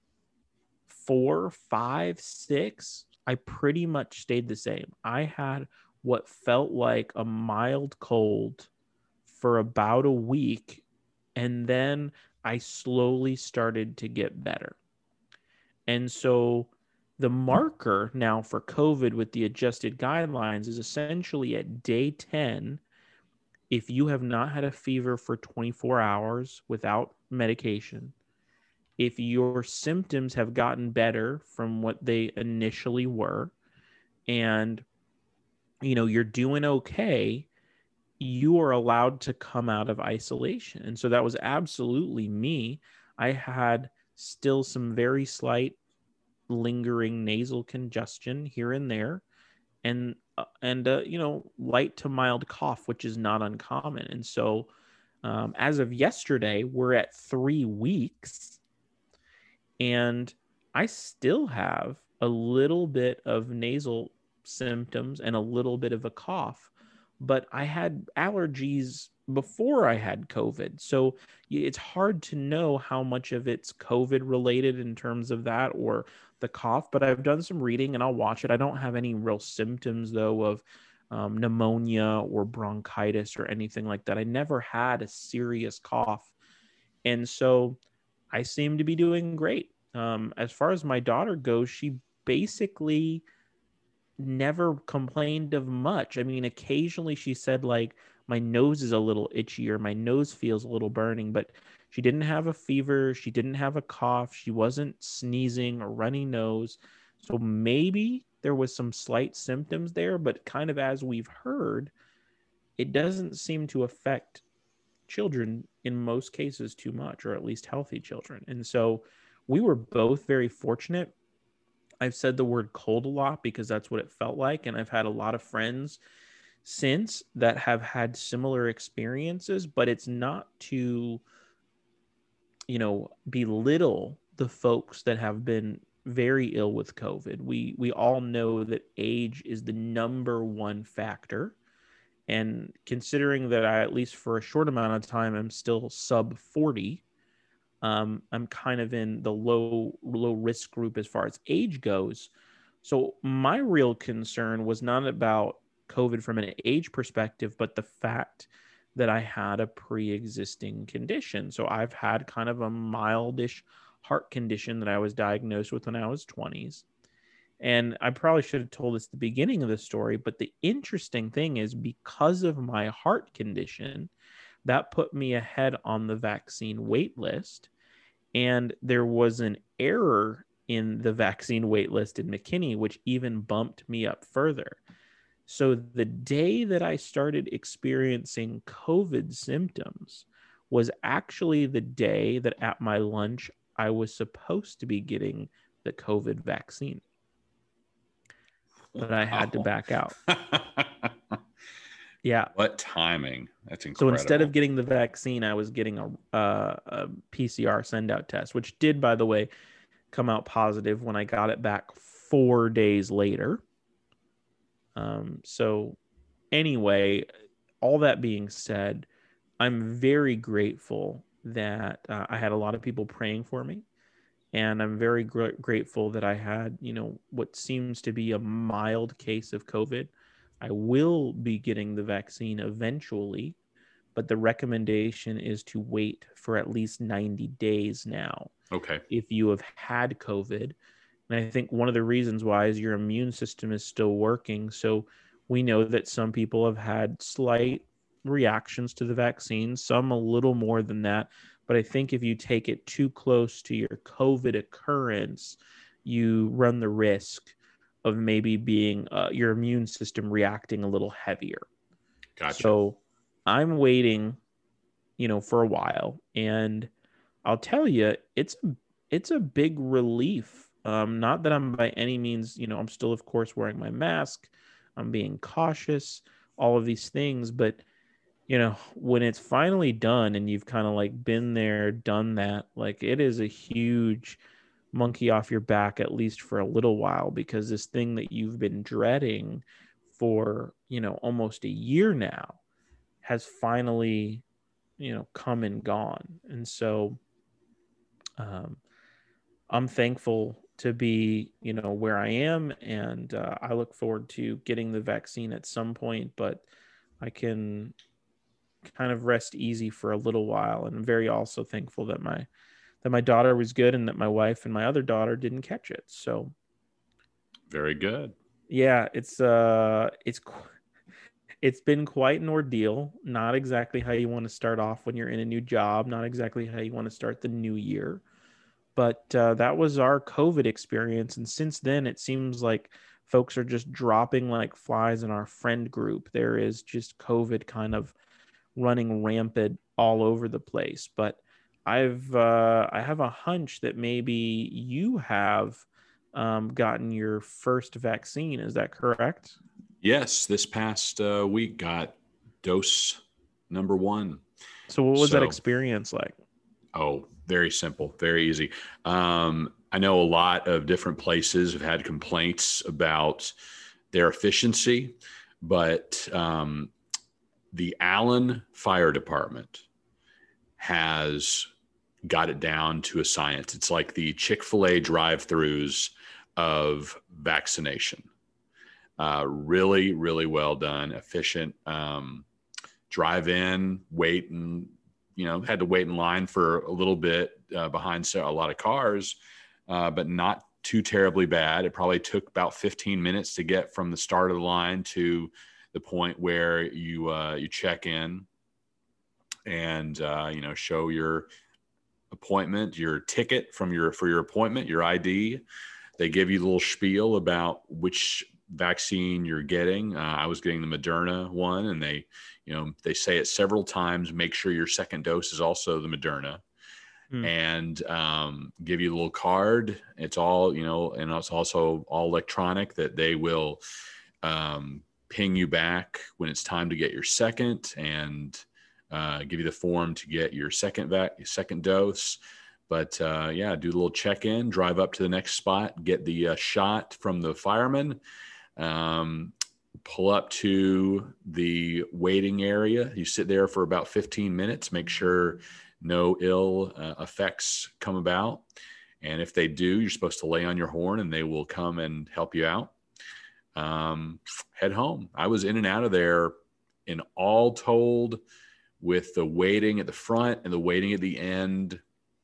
4, 5, 6, I pretty much stayed the same. I had what felt like a mild cold for about a week, and then I slowly started to get better. And so the marker now for COVID with the adjusted guidelines is essentially at day 10. If you have not had a fever for 24 hours without medication, if your symptoms have gotten better from what they initially were, and you're doing okay, you are allowed to come out of isolation. And so that was absolutely me. I had still some very slight lingering nasal congestion here and there, and light to mild cough, which is not uncommon. And so as of yesterday, we're at 3 weeks, and I still have a little bit of nasal symptoms and a little bit of a cough, but I had allergies before I had COVID. So it's hard to know how much of it's COVID related in terms of that or the cough, but I've done some reading and I'll watch it. I don't have any real symptoms though of pneumonia or bronchitis or anything like that. I never had a serious cough. And so I seem to be doing great. As far as my daughter goes, she basically never complained of much. I mean, occasionally she said, like, my nose is a little itchy or my nose feels a little burning, but she didn't have a fever. She didn't have a cough. She wasn't sneezing or runny nose. So maybe there was some slight symptoms there, but kind of as we've heard, it doesn't seem to affect children in most cases too much, or at least healthy children. And so we were both very fortunate. I've said the word cold a lot because that's what it felt like. And I've had a lot of friends since that have had similar experiences, but it's not to, belittle the folks that have been very ill with COVID. We all know that age is the number one factor. And considering that I, at least for a short amount of time, I'm still sub 40, I'm kind of in the low risk group as far as age goes. So my real concern was not about COVID from an age perspective, but the fact that I had a pre-existing condition. So I've had kind of a mildish heart condition that I was diagnosed with when I was 20s. And I probably should have told this at the beginning of the story, but the interesting thing is, because of my heart condition, that put me ahead on the vaccine wait list. And there was an error in the vaccine wait list in McKinney, which even bumped me up further. So the day that I started experiencing COVID symptoms was actually the day that at my lunch, I was supposed to be getting the COVID vaccine. But I had to back out. Yeah. What timing? That's incredible. So instead of getting the vaccine, I was getting a PCR send out test, which did, by the way, come out positive when I got it back 4 days later. So anyway, all that being said, I'm very grateful that I had a lot of people praying for me. And I'm very grateful that I had, what seems to be a mild case of COVID. I will be getting the vaccine eventually, but the recommendation is to wait for at least 90 days now. Okay. If you have had COVID. And I think one of the reasons why is your immune system is still working. So we know that some people have had slight reactions to the vaccine, some a little more than that. But I think if you take it too close to your COVID occurrence, you run the risk of maybe being your immune system reacting a little heavier. Gotcha. So I'm waiting, for a while, and I'll tell you, it's a big relief. Not that I'm by any means, I'm still, of course, wearing my mask. I'm being cautious, all of these things, but when it's finally done and you've kind of like been there, done that, like it is a huge monkey off your back, at least for a little while, because this thing that you've been dreading for, almost a year now has finally, come and gone. And so um, I'm thankful to be, where I am, and I look forward to getting the vaccine at some point, but I can kind of rest easy for a little while. And I'm very also thankful that my daughter was good and that my wife and my other daughter didn't catch it. So Very good. yeah, it's been quite an ordeal. Not exactly how you want to start off when you're in a new job, not exactly how you want to start the new year. But that was our COVID experience. And since then, it seems like folks are just dropping like flies in our friend group. There is just COVID kind of running rampant all over the place. But I have a hunch that maybe you have gotten your first vaccine. Is that correct? Yes, this past week got dose number 1. So what was that So, experience like? oh, very simple, very easy. I know a lot of different places have had complaints about their efficiency, but the Allen Fire Department has got it down to a science. It's like the Chick-fil-A drive-throughs of vaccination. Really, really well done, efficient. Drive in, wait, and had to wait in line for a little bit behind a lot of cars, but not too terribly bad. It probably took about 15 minutes to get from the start of the line to the point where you check in and show your appointment, your ticket for your appointment, your ID. They give you the little spiel about which vaccine you're getting. I was getting the Moderna one, and they say it several times. Make sure your second dose is also the Moderna, and give you a little card. It's all and it's also all electronic. That they will ping you back when it's time to get your second, and give you the form to get your second dose. But do the little check-in, drive up to the next spot, get the shot from the fireman, pull up to the waiting area. You sit there for about 15 minutes, make sure no ill effects come about. And if they do, you're supposed to lay on your horn and they will come and help you out. Head home. I was in and out of there in all told, with the waiting at the front and the waiting at the end,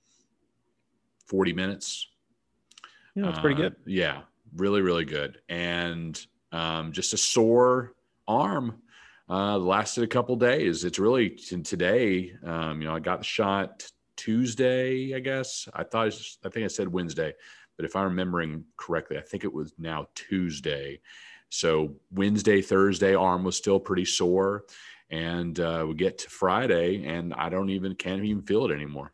40 minutes. Yeah, that's pretty good. Yeah, really, really good. And just a sore arm lasted a couple days. It's really today. I got the shot Tuesday, I guess. I think I said Wednesday, but if I'm remembering correctly, I think it was now Tuesday. So Wednesday, Thursday, arm was still pretty sore. And we get to Friday, and I can't even feel it anymore.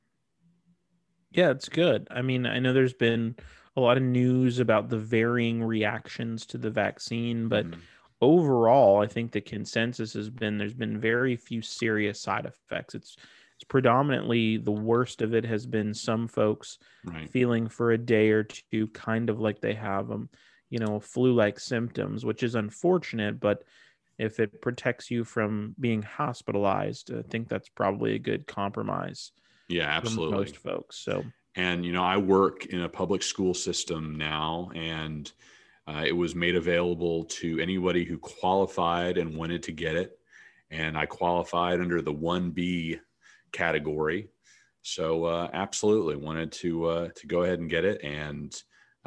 Yeah, it's good. I mean, I know there's been a lot of news about the varying reactions to the vaccine, but overall, I think the consensus has been there's been very few serious side effects. It's predominantly the worst of it has been some folks feeling for a day or two kind of like they have flu-like symptoms, which is unfortunate, but if it protects you from being hospitalized, I think that's probably a good compromise. Yeah, absolutely. For most folks. So, and I work in a public school system now, and it was made available to anybody who qualified and wanted to get it. And I qualified under the 1B category, so absolutely wanted to go ahead and get it. And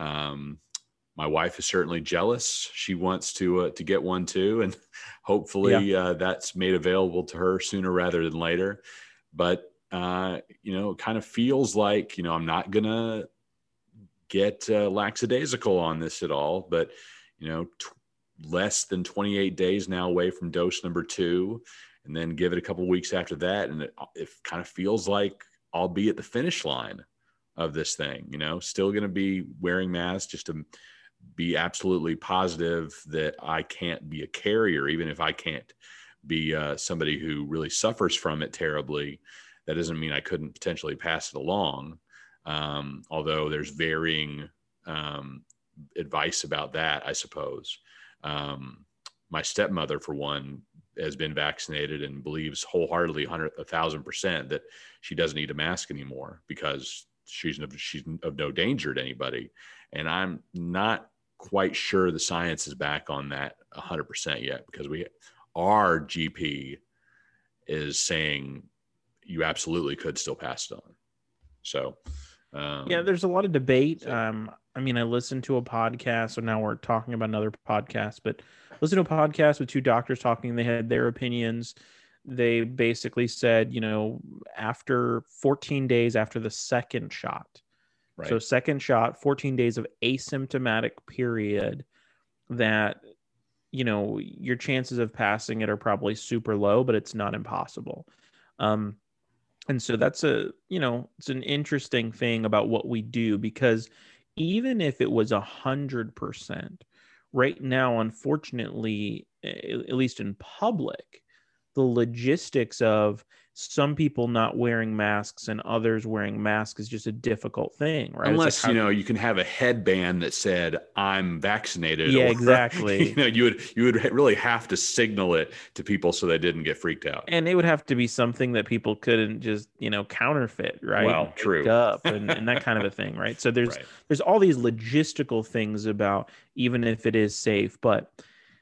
my wife is certainly jealous. She wants to get one too, and hopefully that's made available to her sooner rather than later. But it kind of feels like I'm not gonna get lackadaisical on this at all. But less than 28 days now away from dose number 2, and then give it a couple of weeks after that, and it kind of feels like I'll be at the finish line of this thing. Still going to be wearing masks just to be absolutely positive that I can't be a carrier, even if I can't be somebody who really suffers from it terribly. That doesn't mean I couldn't potentially pass it along. Although there's varying advice about that, I suppose. My stepmother, for one, has been vaccinated and believes wholeheartedly 1,000% that she doesn't need a mask anymore because she's of no danger to anybody. And I'm not quite sure the science is back on that 100% yet, because our GP is saying you absolutely could still pass it on. So, yeah, there's a lot of debate. I mean, I listened to a podcast, so now we're talking about another podcast, but listen to a podcast with two doctors talking. They had their opinions. They basically said, after 14 days after the second shot, right. So second shot, 14 days of asymptomatic period, that, your chances of passing it are probably super low, but it's not impossible. And so that's it's an interesting thing about what we do, because even if it was 100%, right now, unfortunately, at least in public, the logistics of some people not wearing masks and others wearing masks is just a difficult thing, right? Unless, you can have a headband that said, I'm vaccinated. Yeah, or, exactly. You would really have to signal it to people so they didn't get freaked out. And it would have to be something that people couldn't just, counterfeit, right? Well, true. Up and that kind of a thing, right? So there's all these logistical things about, even if it is safe, but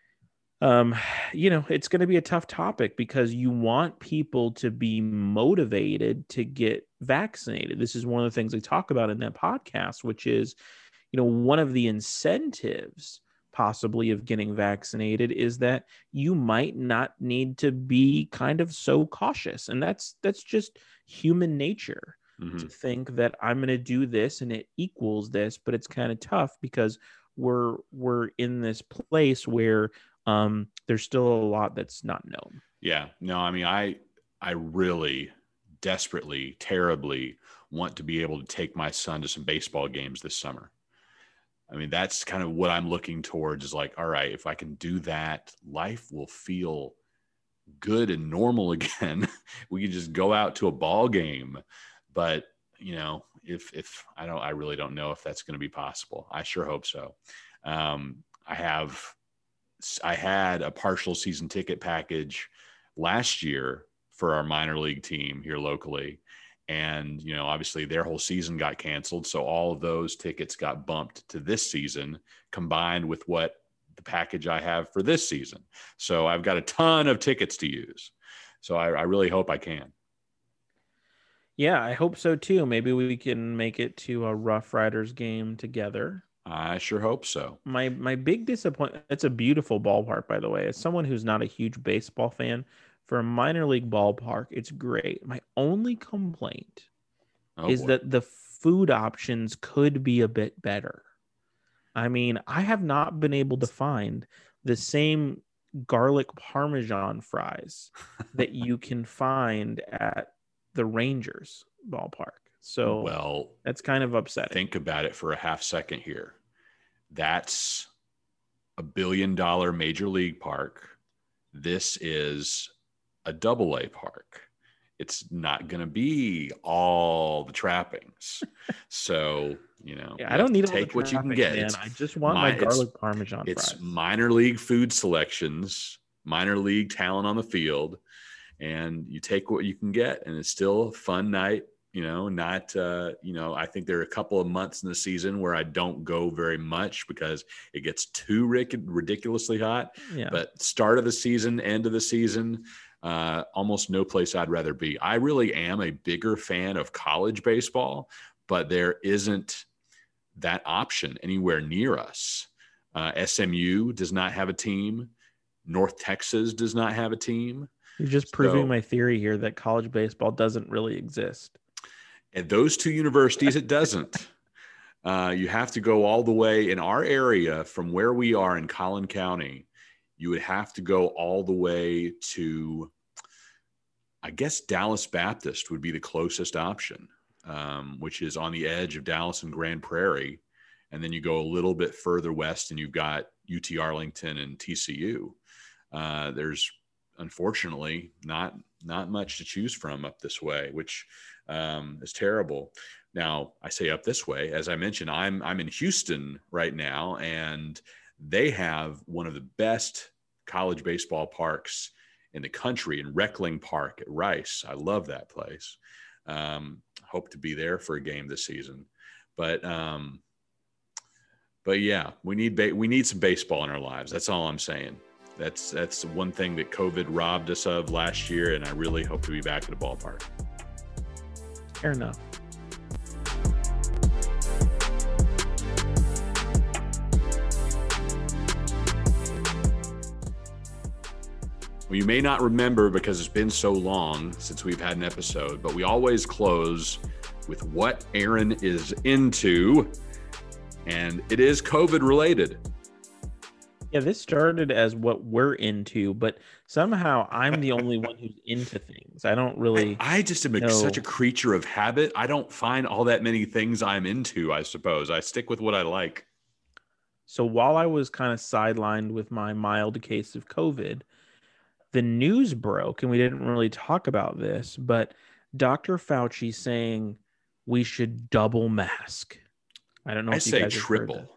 it's going to be a tough topic, because you want people to be motivated to get vaccinated. This is one of the things they talk about in that podcast, which is, one of the incentives possibly of getting vaccinated is that you might not need to be kind of so cautious. And that's just human nature, to think that I'm going to do this and it equals this, but it's kind of tough because we're in this place where there's still a lot that's not known. Yeah, no, I mean, I really desperately, terribly want to be able to take my son to some baseball games this summer. I mean, that's kind of what I'm looking towards, is like, all right, if I can do that, life will feel good and normal again. We can just go out to a ball game. But, if I really don't know if that's going to be possible. I sure hope so. I had a partial season ticket package last year for our minor league team here locally. And, obviously their whole season got canceled. So all of those tickets got bumped to this season, combined with what the package I have for this season. So I've got a ton of tickets to use. So I really hope I can. Yeah, I hope so too. Maybe we can make it to a Rough Riders game together. I sure hope so. My big disappointment, it's a beautiful ballpark, by the way. As someone who's not a huge baseball fan, for a minor league ballpark, it's great. My only complaint is that the food options could be a bit better. I mean, I have not been able to find the same garlic Parmesan fries that you can find at the Rangers ballpark. So that's kind of upsetting. Think about it for a half second here. That's $1 billion major league park. This is a AA park. It's not going to be all the trappings. So, I don't need to take what you can get. Man. I just want my garlic Parmesan fries. It's minor league food selections, minor league talent on the field, and you take what you can get, and it's still a fun night. I think there are a couple of months in the season where I don't go very much because it gets too ridiculously hot. Yeah. But start of the season, end of the season, almost no place I'd rather be. I really am a bigger fan of college baseball, but there isn't that option anywhere near us. SMU does not have a team. North Texas does not have a team. You're just proving my theory here that college baseball doesn't really exist. At those two universities, it doesn't. You have to go all the way in our area from where we are in Collin County. You would have to go all the way to, I guess, Dallas Baptist would be the closest option, which is on the edge of Dallas and Grand Prairie. And then you go a little bit further west and you've got UT Arlington and TCU. There's unfortunately not much to choose from up this way, which is terrible. Now, I say up this way, as I mentioned, I'm in Houston right now, and they have one of the best college baseball parks in the country, in Reckling Park at Rice. I love that place. Hope to be there for a game this season. But yeah, we need some baseball in our lives. That's all I'm saying. That's one thing that COVID robbed us of last year, and I really hope to be back at the ballpark. Fair enough. Well, you may not remember because it's been so long since we've had an episode, but we always close with what Aaron is into, and it is COVID related. Yeah, this started as what we're into, but somehow I'm the only one who's into things. I don't really. I just am such a creature of habit. I don't find all that many things I'm into, I suppose. I stick with what I like. So while I was kind of sidelined with my mild case of COVID, the news broke, and we didn't really talk about this, but Dr. Fauci saying we should double mask. I don't know if you guys have heard that.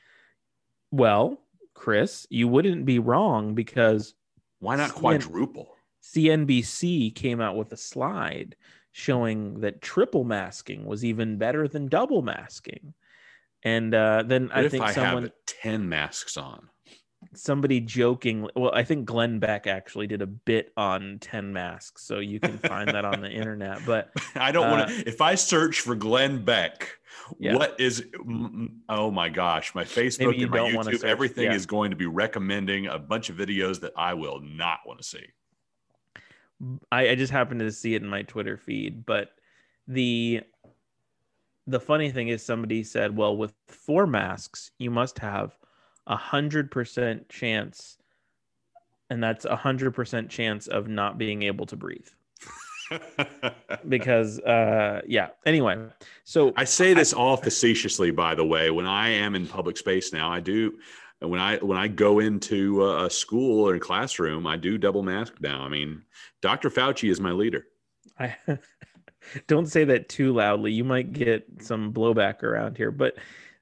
Well, Chris, you wouldn't be wrong, because why not quadruple? CNBC came out with a slide showing that triple masking was even better than double masking. And then I think someone have 10 masks on. Somebody joking, well, I think Glenn Beck actually did a bit on 10 masks, so you can find that on the internet. But I don't want to. If I search for Glenn Beck, what is? Oh my gosh, my Facebook and my YouTube, everything is going to be recommending a bunch of videos that I will not want to see. I just happened to see it in my Twitter feed, but the funny thing is, somebody said, well, with 4 masks, you must have 100% chance, and that's 100% chance of not being able to breathe. Because anyway, so I say this all facetiously, by the way. When I am in public space now, I do. When I go into a school or a classroom, I do double mask now. I mean, Dr. Fauci is my leader. I don't say that too loudly. You might get some blowback around here, but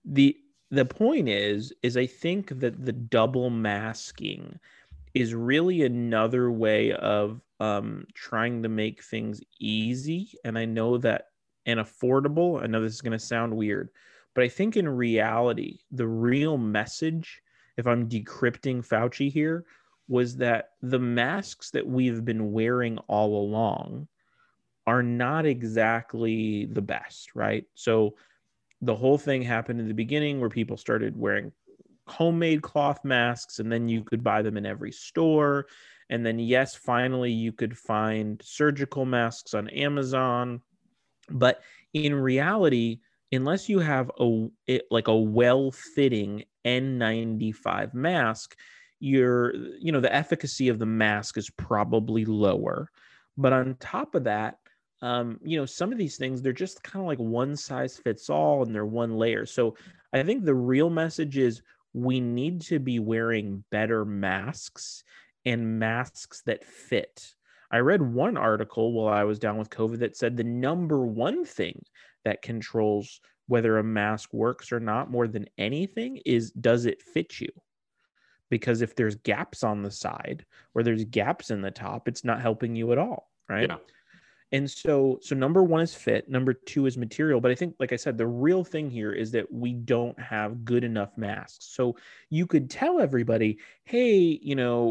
the point is I think that the double masking is really another way of trying to make things easy. And I know that, and affordable. I know this is going to sound weird, but I think in reality, the real message, if I'm decrypting Fauci here, was that the masks that we've been wearing all along are not exactly the best, right? So the whole thing happened in the beginning where people started wearing homemade cloth masks, and then you could buy them in every store. And then, yes, finally you could find surgical masks on Amazon. But in reality, unless you have a well-fitting N95 mask, the efficacy of the mask is probably lower. But on top of that, some of these things, they're just kind of like one size fits all, and they're one layer. So I think the real message is we need to be wearing better masks, and masks that fit. I read one article while I was down with COVID that said the number one thing that controls whether a mask works or not more than anything is, does it fit you? Because if there's gaps on the side or there's gaps in the top, it's not helping you at all, right? Yeah. And so number one is fit. Number two is material. But I think, like I said, the real thing here is that we don't have good enough masks. So you could tell everybody, hey,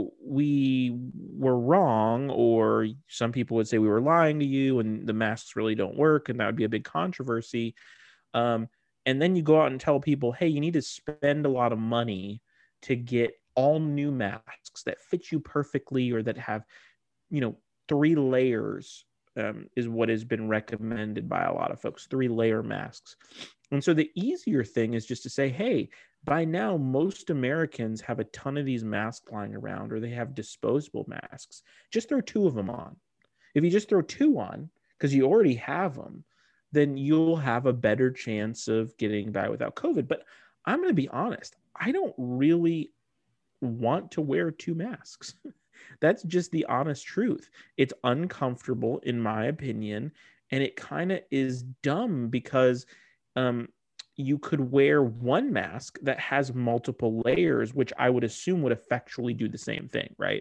we were wrong, or some people would say we were lying to you and the masks really don't work, and that would be a big controversy. And then you go out and tell people, hey, you need to spend a lot of money to get all new masks that fit you perfectly, or that have, 3 layers. Is what has been recommended by a lot of folks, 3-layer masks. And so the easier thing is just to say, hey, by now, most Americans have a ton of these masks lying around, or they have disposable masks. Just throw 2 of them on. If you just throw 2 on, because you already have them, then you'll have a better chance of getting by without COVID. But I'm going to be honest, I don't really want to wear 2 masks. That's just the honest truth. It's uncomfortable, in my opinion, and it kind of is dumb because you could wear one mask that has multiple layers, which I would assume would effectually do the same thing, right?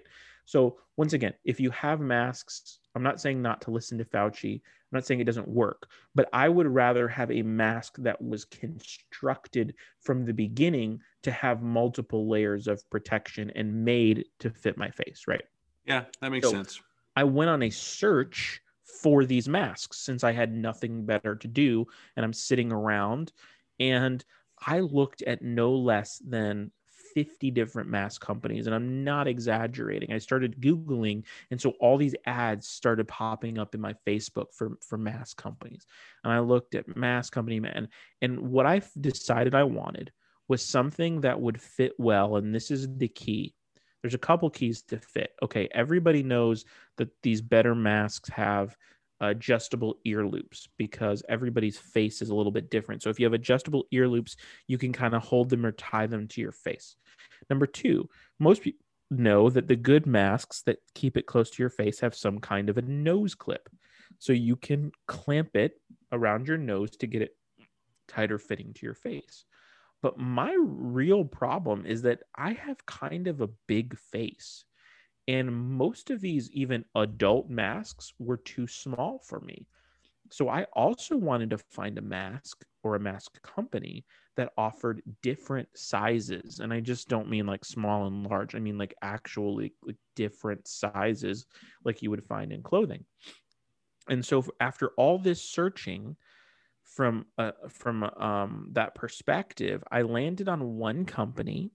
So once again, if you have masks, I'm not saying not to listen to Fauci. I'm not saying it doesn't work, but I would rather have a mask that was constructed from the beginning to have multiple layers of protection and made to fit my face, right? Yeah, that makes sense. I went on a search for these masks since I had nothing better to do and I'm sitting around, and I looked at no less than 50 different mask companies, and I'm not exaggerating. I started Googling, and so all these ads started popping up in my Facebook for mask companies. And I looked at mask company, and what I decided I wanted was something that would fit well, and this is the key. There's a couple keys to fit. Okay, everybody knows that these better masks have adjustable ear loops because everybody's face is a little bit different. So if you have adjustable ear loops, you can kind of hold them or tie them to your face. Number two, most people know that the good masks that keep it close to your face have some kind of a nose clip. So you can clamp it around your nose to get it tighter fitting to your face. But my real problem is that I have kind of a big face. And most of these, even adult masks, were too small for me. So I also wanted to find a mask or a mask company that offered different sizes. And I just don't mean like small and large. I mean like actually like different sizes like you would find in clothing. And so after all this searching, from that perspective, I landed on one company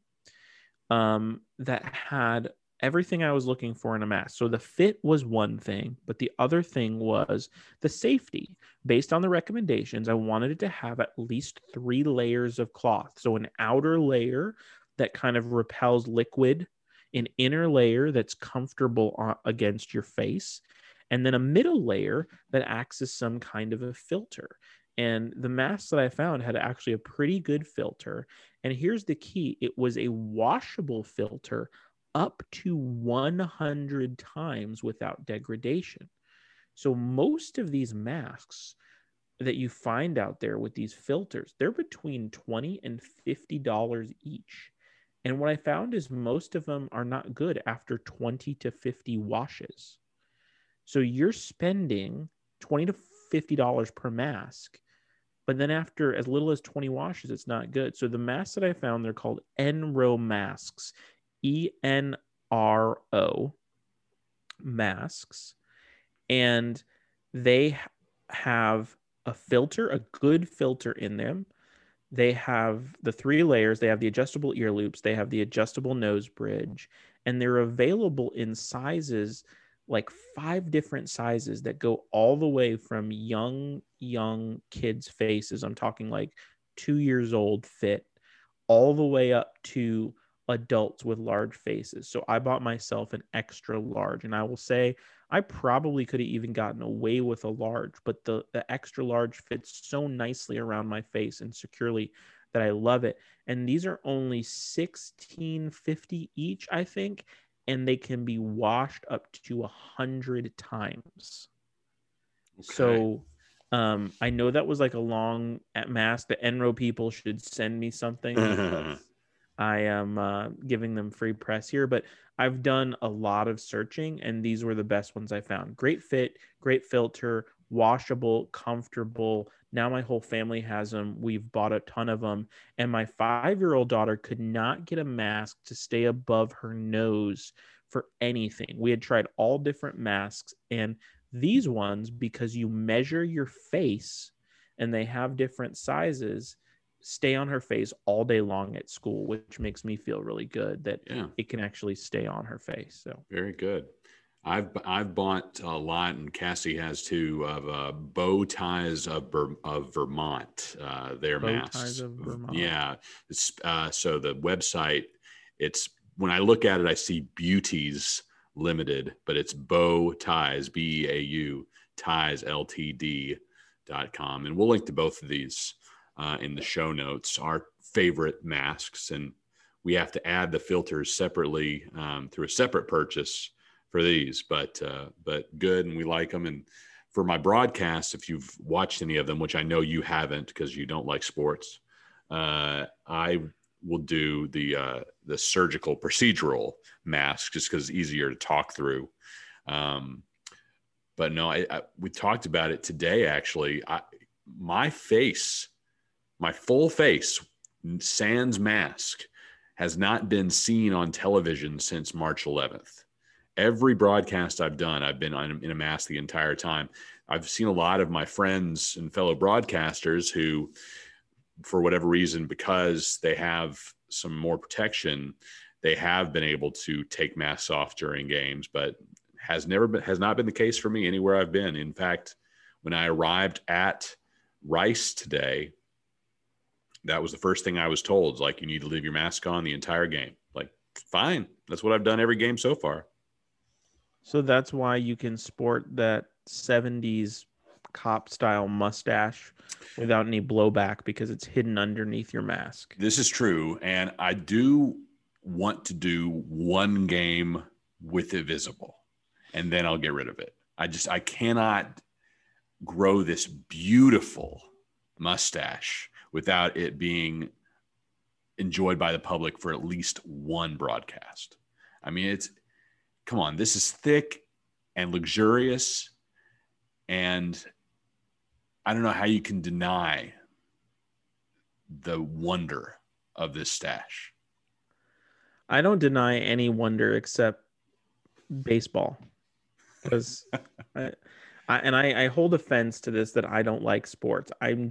that had everything I was looking for in a mask. So the fit was one thing, but the other thing was the safety. Based on the recommendations, I wanted it to have at least 3 layers of cloth. So an outer layer that kind of repels liquid, an inner layer that's comfortable against your face, and then a middle layer that acts as some kind of a filter. And the mask that I found had actually a pretty good filter. And here's the key. It was a washable filter up to 100 times without degradation. So most of these masks that you find out there with these filters, they're between $20 and $50 each. And what I found is most of them are not good after 20 to 50 washes. So you're spending $20 to $50 per mask. But then after as little as 20 washes, it's not good. So the masks that I found, they're called Enro masks, ENRO masks. And they have a filter, a good filter in them. They have the 3 layers. They have the adjustable ear loops. They have the adjustable nose bridge. And they're available in sizes, like 5 different sizes that go all the way from young kids' faces. I'm talking like 2 years old fit, all the way up to adults with large faces. So I bought myself an extra large, and I will say I probably could have even gotten away with a large, but the extra large fits so nicely around my face and securely that I love it. And these are only $16.50 each, I think. And they can be washed up to 100 times. Okay. So I know that was like a long mask. The Enro people should send me something. I am giving them free press here, but I've done a lot of searching, and these were the best ones I found. Great fit, great filter, washable, comfortable. Now my whole family has them. We've bought a ton of them. And my 5-year-old daughter could not get a mask to stay above her nose for anything. We had tried all different masks, and these ones, because you measure your face and they have different sizes, stay on her face all day long at school, which makes me feel really good that it can actually stay on her face. So very good. I've bought a lot, and Cassie has too, of Bow Ties of Vermont. Their masks. Bow Ties of Vermont. Yeah. So the website, it's, when I look at it, I see Beauties Limited, but it's Bow Ties, BEAU, Ties Ltd.com. And we'll link to both of these in the show notes, our favorite masks. And we have to add the filters separately through a separate purchase for these, but good, and we like them. And for my broadcasts, if you've watched any of them, which I know you haven't because you don't like sports, I we'll do the surgical procedural mask just because it's easier to talk through. But no, we talked about it today. Actually, my full face, sans mask, has not been seen on television since March 11th. Every broadcast I've done, I've been in a mask the entire time. I've seen a lot of my friends and fellow broadcasters who, for whatever reason, because they have some more protection, they have been able to take masks off during games, but has not been the case for me anywhere I've been. In fact, when I arrived at Rice today, that was the first thing I was told. Like, you need to leave your mask on the entire game. Like, fine. That's what I've done every game so far. So that's why you can sport that 70s cop style mustache without any blowback, because it's hidden underneath your mask. This is true. And I do want to do one game with it visible, and then I'll get rid of it. I cannot grow this beautiful mustache without it being enjoyed by the public for at least one broadcast. I mean, come on, this is thick and luxurious, and I don't know how you can deny the wonder of this stash. I don't deny any wonder except baseball, because I hold offense to this, that I don't like sports. I'm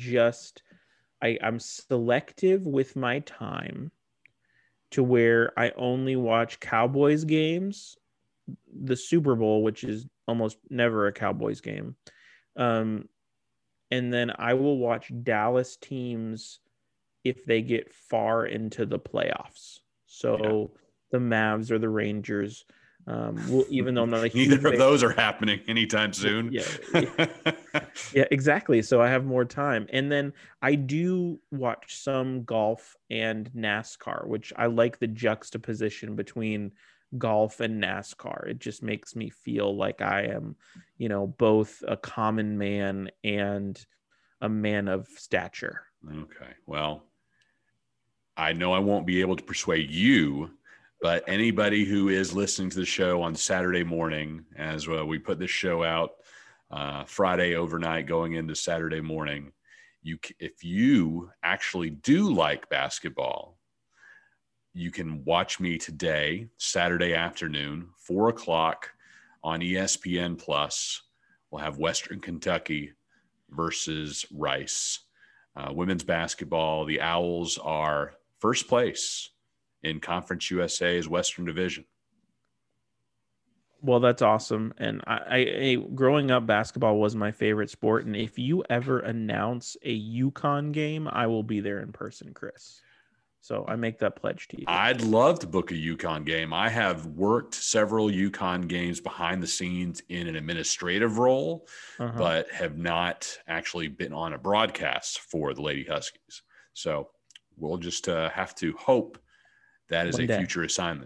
selective with my time, to where I only watch Cowboys games, the Super Bowl, which is almost never a Cowboys game. And then I will watch Dallas teams if they get far into the playoffs. So the Mavs or the Rangers, even though I'm not a huge neither of those are happening anytime soon. Yeah, exactly. So I have more time. And then I do watch some golf and NASCAR, which I like the juxtaposition between golf and NASCAR. It just makes me feel like I am, both a common man and a man of stature. Okay. Well, I know I won't be able to persuade you, but anybody who is listening to the show on Saturday morning, as well, we put this show out Friday overnight going into Saturday morning, if you actually do like basketball, you can watch me today, Saturday afternoon, 4:00 on ESPN Plus. We'll have Western Kentucky versus Rice. Women's basketball, the Owls are first place in Conference USA's Western Division. Well, that's awesome. And I growing up, basketball was my favorite sport. And if you ever announce a UConn game, I will be there in person, Chris. So I make that pledge to you. I'd love to book a UConn game. I have worked several UConn games behind the scenes in an administrative role, but have not actually been on a broadcast for the Lady Huskies. So we'll just have to hope that is a future assignment.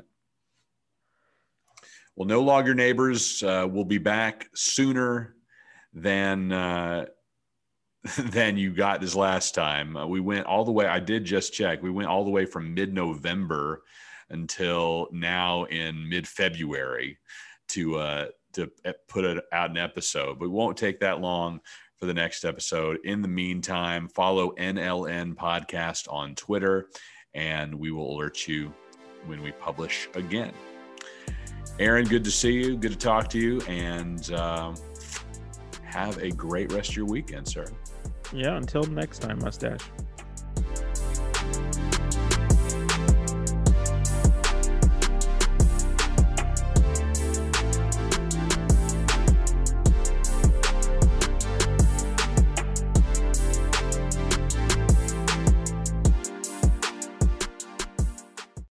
Well, No Longer Neighbors will be back sooner than you got this last time. We went all the way. I did just check. We went all the way from mid-November until now in mid-February to put out an episode. But it won't take that long for the next episode. In the meantime, follow NLN Podcast on Twitter, and we will alert you when we publish again. Aaron, good to see you. Good to talk to you. And have a great rest of your weekend, sir. Yeah, until next time, Mustache.